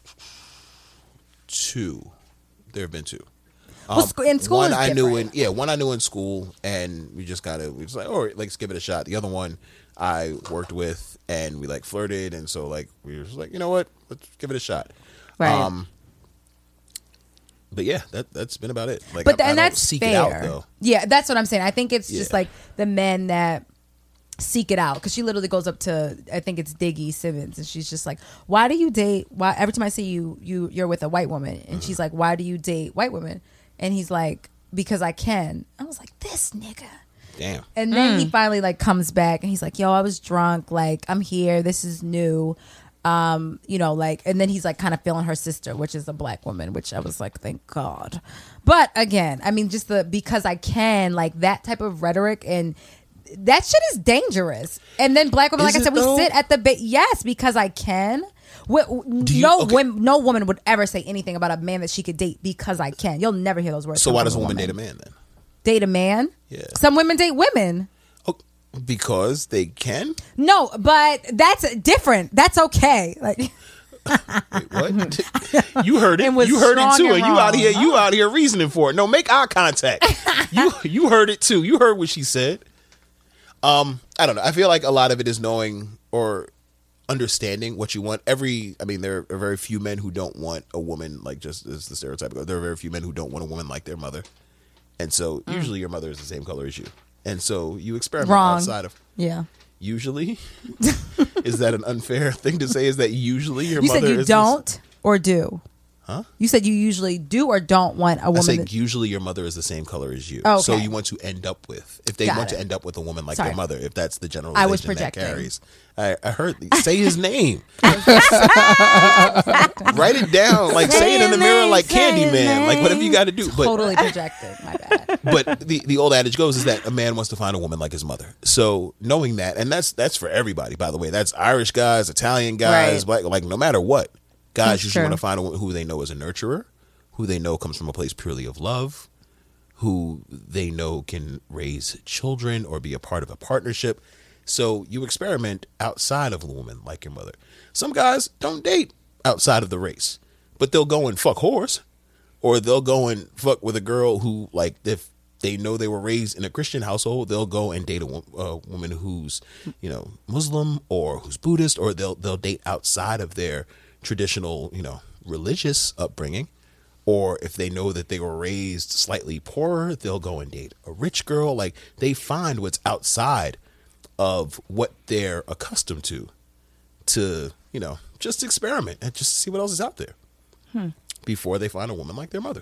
two. There have been two. Um, Well, sc- in school one is I knew in different. yeah, one I knew in school, and we just kind of we just like, oh, let's give it a shot. The other one I worked with, and we like flirted, and so like we were just like, you know what, let's give it a shot. Right. Um, but yeah, that that's been about it. Like, but I, I and don't that's seek fair. it out though. Yeah, that's what I'm saying. I think it's just Yeah. like the men that seek it out because she literally goes up to I think it's Diggy Simmons and she's just like, why do you date? Why every time I see you, you you're with a white woman and Mm-hmm. she's like, why do you date white women? And he's like, because I can. I was like, this nigga. Damn. And then he finally like comes back and he's like, yo, I was drunk. Like, I'm here. This is new. Um, you know, like, and then he's like kind of feeling her sister, which is a black woman, which I was like, thank God. But again, I mean, just the because I can, like that type of rhetoric and that shit is dangerous. And then black women, Is like I it said, we though? sit at the ba- yes, because I can. We, you- no, okay. wom- no woman would ever say anything about a man that she could date because I can. You'll never hear those words. So come why from does a woman date a man then? Date a man? Yeah. Some women date women. Oh, because they can. No, but that's different. That's okay. Like, Wait, what? You heard it. And was You heard it strong too, and and you out wrong. here. You out here reasoning for it. No, make eye contact. you you heard it too. You heard what she said. Um, I don't know. I feel like a lot of it is knowing or understanding what you want. Every, I mean, there are very few men who don't want a woman like just as the stereotype goes. There are very few men who don't want a woman like their mother, and so Mm. usually your mother is the same color as you, and so you experiment Wrong. outside of. yeah. Usually, is that an unfair thing to say? Is that usually your You mother said you is don't or do? Huh? You said you usually do or don't want a I woman. say that- usually your mother is the same color as you. Oh, So okay. you want to end up with, if they Got want it. to end up with a woman like Sorry. their mother, if that's the general I was that projecting. carries. I, I heard, say his name. Write it down. Like say it in the mirror like Candyman. Like whatever you got to do. But totally projected. My bad. but the, the old adage goes is that a man wants to find a woman like his mother. So knowing that, and that's that's for everybody, by the way. That's Irish guys, Italian guys, Right. black, like no matter what, guys That's usually true. want to find a woman who they know is a nurturer, who they know comes from a place purely of love, who they know can raise children or be a part of a partnership. So you experiment outside of a woman like your mother. Some guys don't date outside of the race, but they'll go and fuck whores, or they'll go and fuck with a girl who, like, if they know they were raised in a Christian household, they'll go and date a, wo- a woman who's, you know, Muslim or who's Buddhist, or they'll they'll date outside of their traditional, you know, religious upbringing. Or if they know that they were raised slightly poorer, they'll go and date a rich girl. Like, they find what's outside of what they're accustomed to, to, you know, just experiment and just see what else is out there Hmm. before they find a woman like their mother.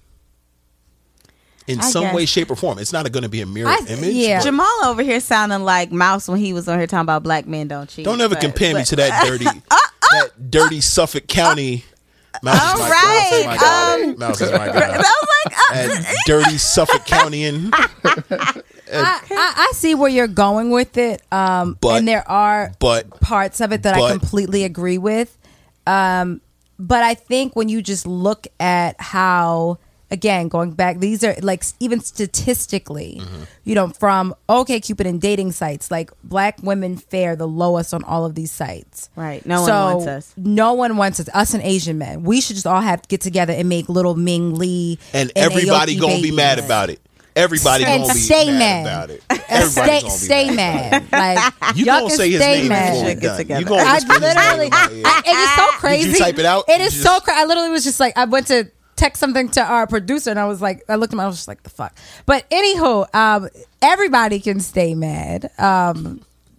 In I some guess. way, shape, or form. It's not going to be a mirror I- image. yeah. but Jamal over here sounding like Mouse when he was on here talking about black men don't cheat. Don't ever but- compare me but- to that dirty, that dirty Suffolk County. Mouse All is my right, God. Mouse is my God. um, Mouse is my I God. was like, uh, And dirty Suffolk Countyan. I, I, I see where you're going with it. Um, But- and there are but- parts of it that I but- completely agree with. Um, but I think when you just look at how, again, going back, these are like even statistically, Mm-hmm. you know, from OkCupid and dating sites, like black women fare the lowest on all of these sites. Right. No one So, wants us. No one wants us. Us and Asian men. We should just all have to get together and make little Ming Lee And everybody Aoki gonna be mad babies. about it. Everybody And gonna be stay mad, mad. about it. And Everybody's stay, gonna be stay mad. mad. Like You y'all gonna can say his stay name mad. before we Should get done. together. You gonna I whisper his name literally, in my ear. I, it is so crazy. Did you type it out? It Did is you so just- crazy. I literally was just like, I went to text something to our producer, and I was like, I looked at him, I was just like, the fuck. But anywho, um, everybody can stay mad. Um,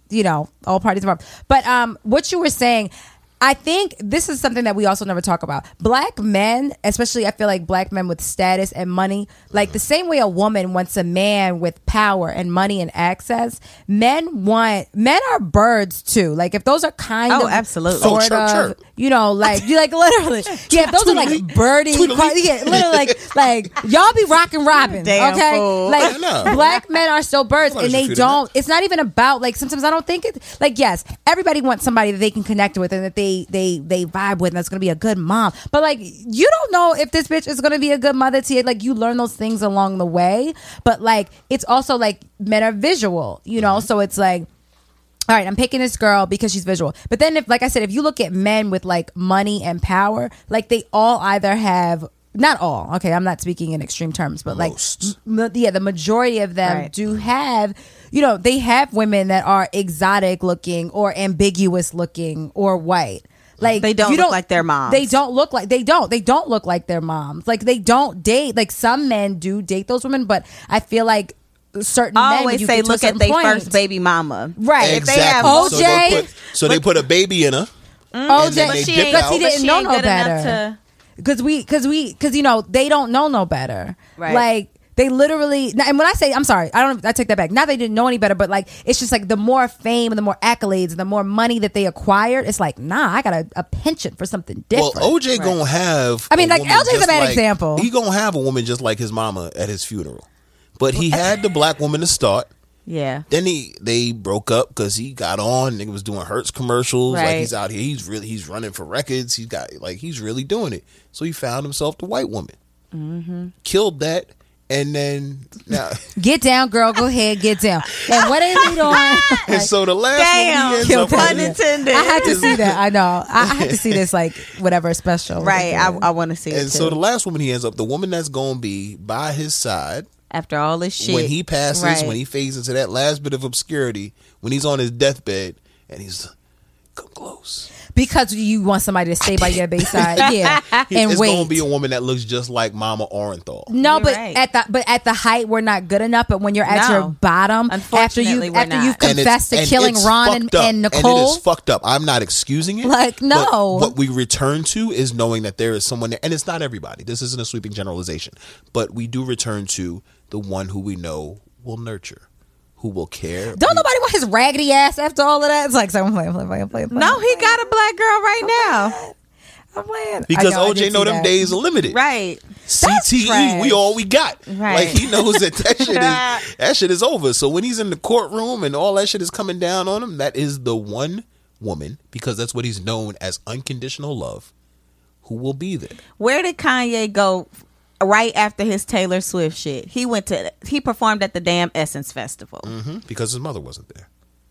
you know, all parties involved. But um, what you were saying, I think this is something that we also never talk about. Black men, especially I feel like black men with status and money, like the same way a woman wants a man with power and money and access, men want, men are birds too. Like if those are kind Oh, of absolutely. sort Oh, chirp, of, chirp. you know, like, you like literally, yeah, if those are like birdie, yeah, literally like, like y'all be rocking Robin, Damn okay? fool. Like I know. black men are still birds Somebody's and they defeated don't, it's not even about like, sometimes I don't think it, like, yes, everybody wants somebody that they can connect with and that they, they, they vibe with and that's going to be a good mom. But like, you don't know if this bitch is going to be a good mother to you. Like you learn those things along the way. But like, it's also like men are visual, you know? So it's like, all right, I'm picking this girl because she's visual. But then if, like I said, if you look at men with like money and power, like they all either have, not all, okay, I'm not speaking in extreme terms, but like, Most. m- yeah, the majority of them Right. do have, you know, they have women that are exotic looking or ambiguous looking or white. Like They don't you look like their moms. They don't look like they don't. They don't look like their moms. Like they don't date. Like some men do date those women, but I feel like certain I men when always you say get to a look at certain their point- first baby mama. Right. If they have O J, So they put, so they put a baby in her. O and J, then they But she dip ain't, out. because he but didn't she know ain't no good enough better. to- Because we, because we, because you know they don't know no better. Right. Like they literally. And when I say, I'm sorry, I don't. I take that back. Not they didn't know any better, but like it's just like the more fame and the more accolades and the more money that they acquired, it's like nah, I got a, a penchant for something different. Well, O J gonna have. I mean, a like, woman L J's a just bad like- example. He gonna have a woman just like his mama at his funeral, but he had the black woman to start. Yeah. Then he they broke up because he got on. Nigga was doing Hertz commercials. Like Right. he's out here. He's really he's running for records. He's got like he's really doing it. So he found himself the white woman. Mm-hmm. Killed that, and then now. Get down, girl. Go ahead, get down. And what is he doing? And so the last Damn. one he ends Killed up that. Pun intended. I had to see that. I know. I I had to see this like whatever special. Right. I, I want to see it And too. so the last woman he ends up, the woman that's gonna be by his side After all this shit. when he passes, Right. when he fades into that last bit of obscurity, when he's on his deathbed, and he's come close. Because you want somebody to stay by your bayside, yeah, and it's wait. gonna be a woman that looks just like Mama Orenthal. No, You're but right. at the but at the height we're not good enough. But when you're at No. your bottom, after Unfortunately, you we're after not. you've And it's- confessed to and killing it's Ron fucked and, up. and And it Nicole, is fucked up. I'm not excusing it. Like, no. But what we return to is knowing that there is someone there, and it's not everybody. This isn't a sweeping generalization, but we do return to the one who we know will nurture, who will care. don't We- nobody want his raggedy ass after all of that. It's like, so I'm playing, playing, playing, playing. No, he got a black girl right now. I'm playing Because I know, I O J did know see them that. days are limited. Right. C T E, trash. we all we got. Right. Like he knows that that shit is that shit is over. So when he's in the courtroom and all that shit is coming down on him, that is the one woman, because that's what he's known as, unconditional love, who will be there. Where did Kanye go right after his Taylor Swift shit? He went to he performed at the damn Essence Festival. hmm Because his mother wasn't there.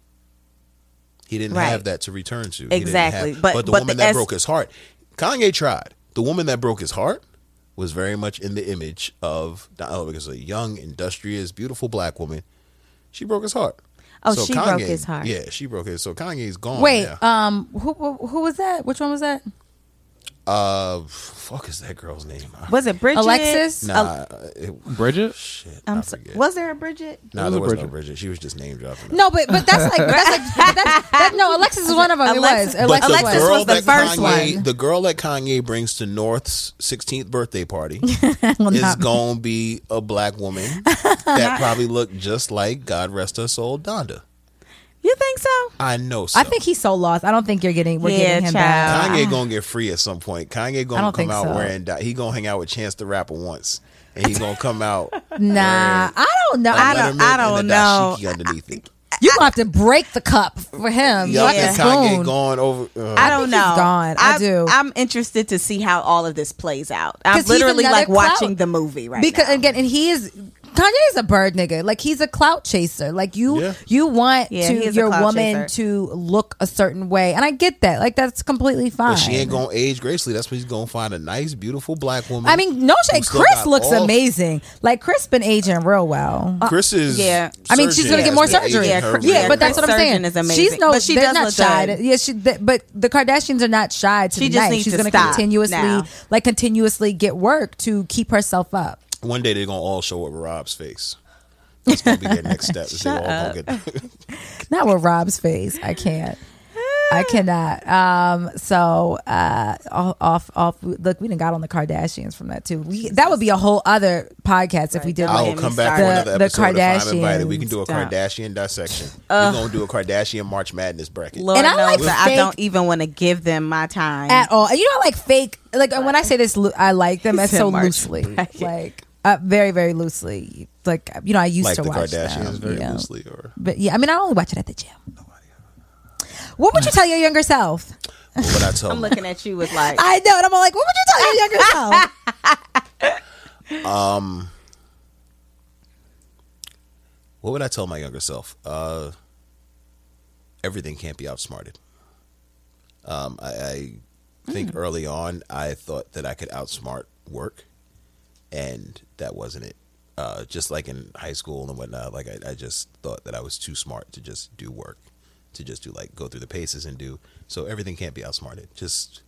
He didn't Right. have that to return to. He didn't Exactly. have- But- but the but woman the that S- broke his heart, Kanye tried. The woman that broke his heart was very much in the image of oh, because a young, industrious, beautiful black woman. She broke his heart. Oh, she broke his heart. Yeah, she broke his. So Kanye's gone. Wait, now. um, who, who who was that? Which one was that? Uh, fuck is that girl's name? Was it Bridget? Alexis? Nah, it, Bridget? shit. I'm I so, forget. was there a Bridget? Nah, It was there a was no Bridget. Bridget. She was just name dropping. No, but but that's like that's like that's, that, no. Alexis is one of them. Alexis- it was But Alexis, the Alexis girl was the that first Kanye, one. the girl that Kanye brings to North's sixteenth birthday party Well, is not- gonna be a black woman that probably looked just like, God rest her soul, Donda. You think so? I know. So. I think he's so lost. I don't think you're getting we're Yeah, getting him back. child. Kanye gonna get free at some point. Kanye I gonna don't come think out so. wearing. Di- he gonna hang out with Chance the Rapper once, and he gonna come out. Nah, I don't know. a I don't. Letterman I and don't a know. dashiki underneath it. You gonna have to break the cup for him. Yup, Like a and Kanye spoon. going over. uh, I don't think know. he's gone. I I'm- do. I'm interested to see how all of this plays out. I'm 'Cause he's literally another like clout. watching the movie right because now. again, and he is Kanye is a bird nigga. Like he's a clout chaser. Like you, Yeah. you want Yeah, he to is a your clout woman chaser. to look a certain way, and I get that. Like that's completely fine. But she ain't gonna age gracefully. That's when he's gonna find a nice, beautiful black woman. I mean, no shade. who still Chris got looks all- amazing. Like Chris been aging real well. Chris is. yeah. I mean, she's surgeon gonna get has more been surgery. aging Yeah, her Chris- Yeah, real but that's well. what I'm saying. Surgeon is amazing. She's no, But she they're does not look shy. good. To, yeah, she. They, but the Kardashians are not shy to She the just night. needs She's to gonna stop continuously, now. like, continuously get work to keep herself up. One day they're gonna all show up Rob's face. That's gonna be their next step. Is they all gonna get Not with Rob's face. I can't. I cannot. Um, so uh, off, off. Look, we done got on the Kardashians from that too. We that would be a whole other podcast if we did. I'll Like, come back the, for another the episode if I'm invited. We Kardashians. can do a Stop. Kardashian dissection. We're gonna do a Kardashian March Madness bracket. Lord And I knows like that I fake- don't even want to give them my time. at all. You know, like fake. Like when I say this, lo- I like them as Said so March loosely, bracket. like uh, very, very loosely. Like you know, I used Like to the watch Kardashians, them, very yeah. loosely, or But yeah, I mean, I only watch it at the gym. What would you tell your younger self? what would I tell? I'm them? looking at you with like, I know, and I'm like, what would you tell your younger self? Um, what would I tell my younger self? Uh, everything can't be outsmarted. Um, I, I think Mm. early on I thought that I could outsmart work, and that wasn't it. Uh, just like in high school and whatnot, like I, I just thought that I was too smart to just do work, to just do like go through the paces and do. So everything can't be outsmarted. Just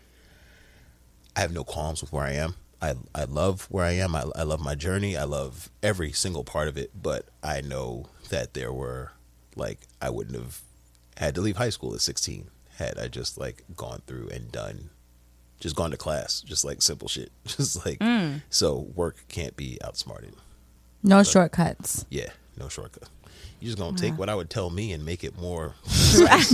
I have no qualms with where I am. I I love where I am. I, I love my journey. I love every single part of it. But I know that there were like I wouldn't have had to leave high school at sixteen had I just like gone through and done, just gone to class, just like simple shit, just like so work can't be outsmarted. No shortcuts. Yeah, no shortcut. You're just gonna take what I would tell me and make it more. No, I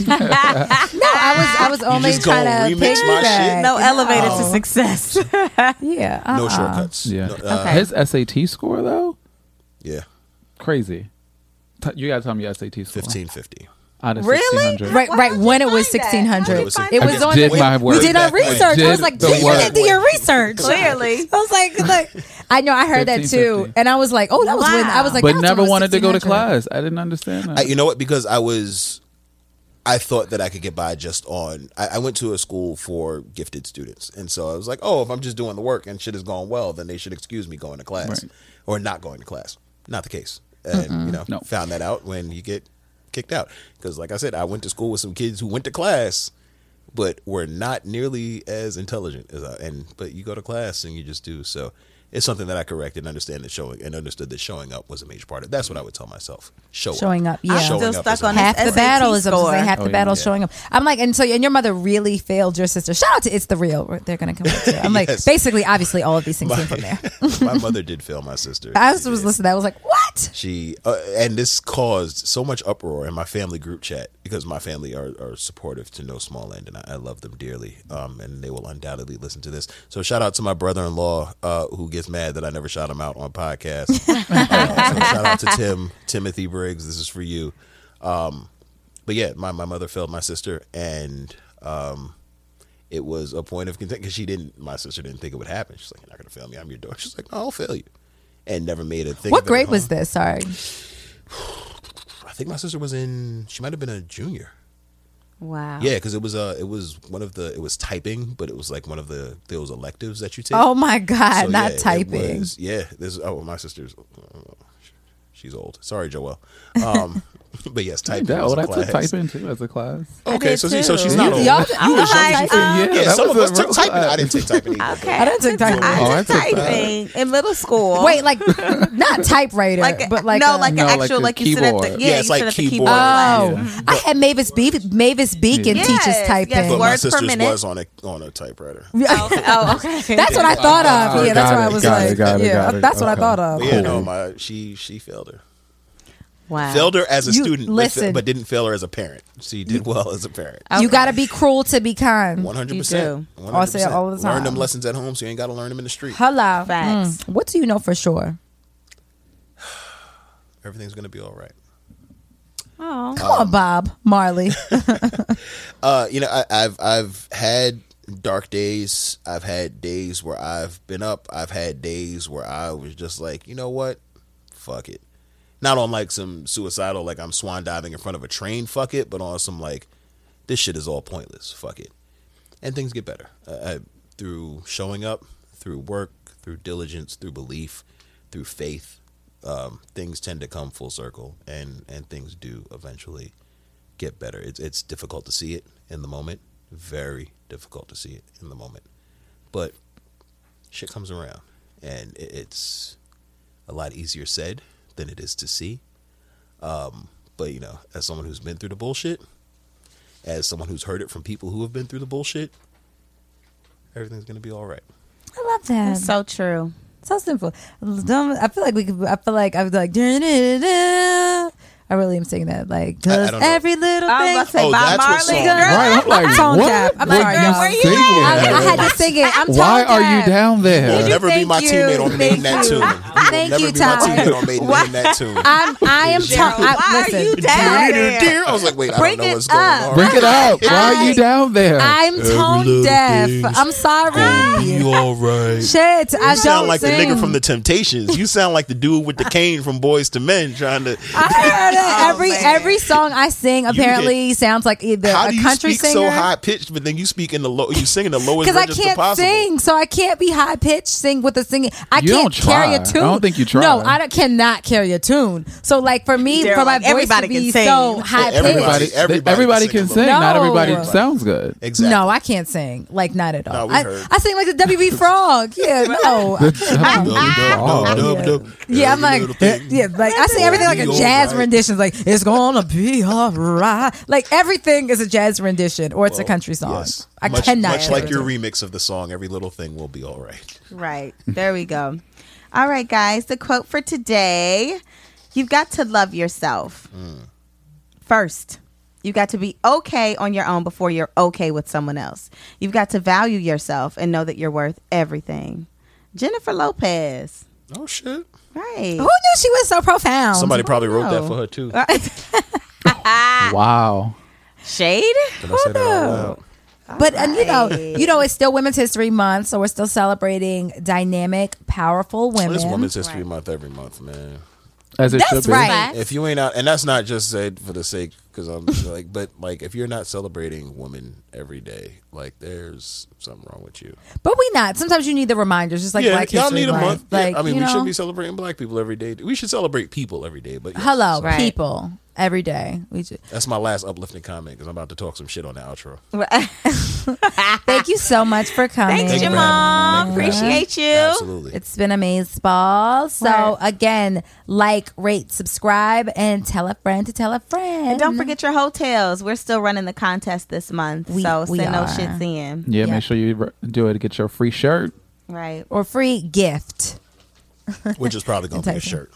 was I was only just trying gonna to remix my piggyback. shit? no elevator to No. success. Yeah, No uh-uh. shortcuts. Yeah. No, uh, Okay. His S A T score though, Yeah, crazy. T- you gotta tell me your S A T score. fifteen fifty. Out of Really? sixteen hundred. Right, Why right. would you When it was find that? sixteen How hundred, did you find it that? was I on. did the, my we work. did our Way back research. when. I was like, Did "Did the you work. did do your research?" Clearly. I was like, like, I know I heard that fifteen too, fifty. and I was like, "Oh, that was when I was like," But that's never when it was wanted to go to sixteen hundred. class. I didn't understand that. I, you know what? Because I was, I thought that I could get by just on. I, I went to a school for gifted students, and so I was like, oh, if I'm just doing the work and shit is going well, then they should excuse me going to class Right. or not going to class. Not the case, and you know, No. found that out when you get kicked out. Because, like I said, I went to school with some kids who went to class, but were not nearly as intelligent as I. And but you go to class and you just do so. It's something that I corrected and understand that showing and understood that showing up was a major part of it. That's what I would tell myself. Show Showing up, yeah. I'm Showing still up stuck is a on major Half this the S A T battle is score. half Oh, the yeah. battle is Yeah. showing up. I'm like, and so and your mother really failed your sister. Shout out to It's the Real. They're gonna come up to. I'm like, Yes. basically, obviously, all of these things came from there. My mother did fail my sister. I She was, was did. listening to that. I was like, what? She uh, and this caused so much uproar in my family group chat because my family are, are supportive to no small end, and I, I love them dearly. Um, and they will undoubtedly listen to this. So shout out to my brother-in-law uh, who gets mad that I never shout him out on podcast. uh, so shout out to Tim Timothy Briggs. This is for you. Um, but yeah, my my mother failed my sister, and um, it was a point of contention because she didn't. My sister didn't think it would happen. She's like, "You're not gonna fail me. I'm your daughter." She's like, "No, I'll fail you," and never made a thing. What of it at grade was home. this? Sorry. I think my sister was in. She might have been a junior. Wow. Yeah, because it was uh, it was one of the. It was typing, but it was like one of the those electives that you take. Oh my God, So, not yeah, it typing. was- yeah, this. Oh, my sister's. Uh, she's old. Sorry, Joelle. Um, but yes, typing. that was old. a I took class. typing too as a class. Okay, did so see, so too. she's not old. Y'all- I was like, Yeah, uh, Yeah, that some was of a us took real typing. class. I didn't take typing either. okay. I didn't take typing. I Oh, I took took that. typing in middle school. Wait, like not typewriter, like, but like no, a- like No, an like actual, the like you sit at the keyboard. yeah, Yeah, you it's sit like at the keyboard. keyboard. Oh, class. I had Mavis Be- Mavis Beacon Yes, teaches yes, typing. But my Words per sister's minute. was on a on a typewriter. Oh, okay. Oh, okay. That's what I thought of. Oh, Yeah, that's got what I it, was got it, like. got it, Yeah, got it. that's what I Okay. thought of. But yeah, no, Cool. my she she failed her. Wow. Failed her as a You- student, but, listen. fa- but didn't fail her as a parent. She did well as a parent. Okay. You got to be cruel to be kind. One hundred You percent. do. One I'll hundred say it percent. all the Learn them time. lessons at home, so you ain't got to learn them in the street. Hello. Facts. Mm. What do you know for sure? Everything's gonna be all right. Oh. Come on, Bob Marley. Uh, you know, I, I've I've had dark days. I've had days where I've been up. I've had days where I was just like, you know what, fuck it. Not on like some suicidal, like I'm swan diving in front of a train, fuck it, but on some like, this shit is all pointless, fuck it. And things get better uh, I, through showing up, through work, through diligence, through belief, through faith. Um, things tend to come full circle, and and things do eventually get better. It's it's difficult to see it in the moment, very difficult to see it in the moment, but shit comes around, and it, it's a lot easier said than it is to see. Um, but, you know, as someone who's been through the bullshit, as someone who's heard it from people who have been through the bullshit, everything's going to be all right. I love that. It's so true. So simple. I feel like we could, I feel like I was like, da-da-da-da. I really am saying that. Like, does every little thing. I was about to say Oh, Bob that's what Marley. song- Girl. Right, I'm like, Tone what? deaf. I'm What sorry, you y'all. Where you singing? I, I had to sing it. I'm Why tone are you deaf. down there? You'll never be Thank my you. teammate on Thank Making That you. Tune. You Thank will you, never be my Ty. teammate on Making Making That Tune. I'm, I am tone. Why I, are listen, you deaf? Dear, I was like, wait, I Bring don't know it what's going up. on. Bring it up. Why are you I- down there? I'm tone little deaf. things I'm sorry. You all right? Shit, I You sound don't like sing. the nigga from The Temptations. You sound like the dude with the cane from Boys to Men trying to. I heard it. Oh, every man. every song I sing apparently sounds like either How a do you country speak singer. so high pitched, but then you speak in the low? You sing in the lowest Because I register can't possible. sing, so I can't be high pitched. Sing with the singing. I You can't don't carry try. a tune. I don't think you try. No, I don't, cannot carry a tune. So, like for me, They're for my like, voice everybody to be can so sing. high Everybody- pitched. Everybody, everybody can can sing. sing. Not No. everybody sounds good. Exactly. No, I can't sing. Like not at all. No, we I, heard. I sing like the W B Frog. Yeah, no. Dub, dub, dub, dub. Yeah, I'm like, Every little thing. yeah, like I sing everything like a Be jazz alright. rendition. Like it's gonna be alright. Like everything is a jazz rendition or it's a country song. Yes. I much, cannot. Much carry like a your tune. remix of the song, every little thing will be all right. Right. There we go. All right, guys. The quote for today: you've got to love yourself first. You got to be okay on your own before you're okay with someone else. You've got to value yourself and know that you're worth everything. Jennifer Lopez. Oh shit! Right. Who knew she was so profound? Somebody probably wrote that know. for her too. Wow. Shade? Did I say that out loud? But and you know, you know, it's still Women's History Month, so we're still celebrating dynamic, powerful women. It's Women's History Month every month, man. As it That's should be. right. If you ain't out, and that's not just said for the sake, because I'm like, but like, if you're not celebrating women every day, like, there's something wrong with you. But we not. Sometimes you need the reminders, just like yeah, Black y'all History need a Month. month. Like, yeah, I mean, you we know, should be celebrating Black people every day. We should celebrate people every day. But yes, hello, so Right. people, every day. We should. that's my last uplifting comment because I'm about to talk some shit on the outro. Thank you so much for coming. Thanks, Thank you for Jamal. having me. Appreciate you. Absolutely. It's been amazing ball. So Right. again, like, rate, subscribe, and tell a friend to tell a friend. And don't forget your hotels. We're still running the contest this month. We- so we send those are. shits in. Yeah, Yeah. make sure you re- do it to get your free shirt. Right. or free gift. Which is probably going to be a shirt.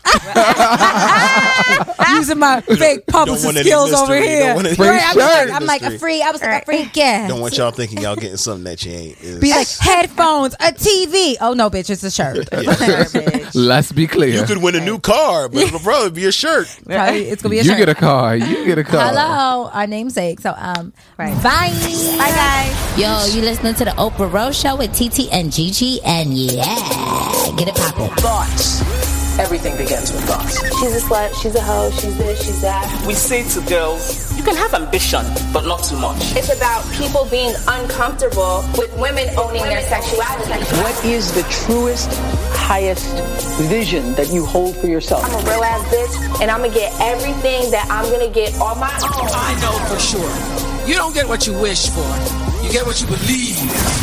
Using my fake publicist want any skills mystery. over You here. don't want any Right, I'm, mystery. like, I'm like a free. I was like a free gift. Don't want y'all thinking y'all getting something that you ain't. Is, Be like headphones, a T V. Oh no, bitch, it's a shirt. Garbage. Let's be clear. you could win a new car, but it'll probably be a shirt. Probably, it's gonna be a You shirt. get a car. You get a car. Hello, our namesake. So um, Right. bye, Bye, guys. Yo, you listening to the Oprah Rose Show with T T and Gigi, and yeah, get it poppin'. Thoughts. Everything begins with thoughts. She's a slut, she's a hoe, she's this, she's that. We say to girls, you can have ambition, but not too much. It's about people being uncomfortable with women owning their sexuality. What is the truest, highest vision that you hold for yourself? I'm a real ass bitch, and I'm gonna get everything that I'm gonna get on my own. I know for sure. You don't get what you wish for. You get what you believe.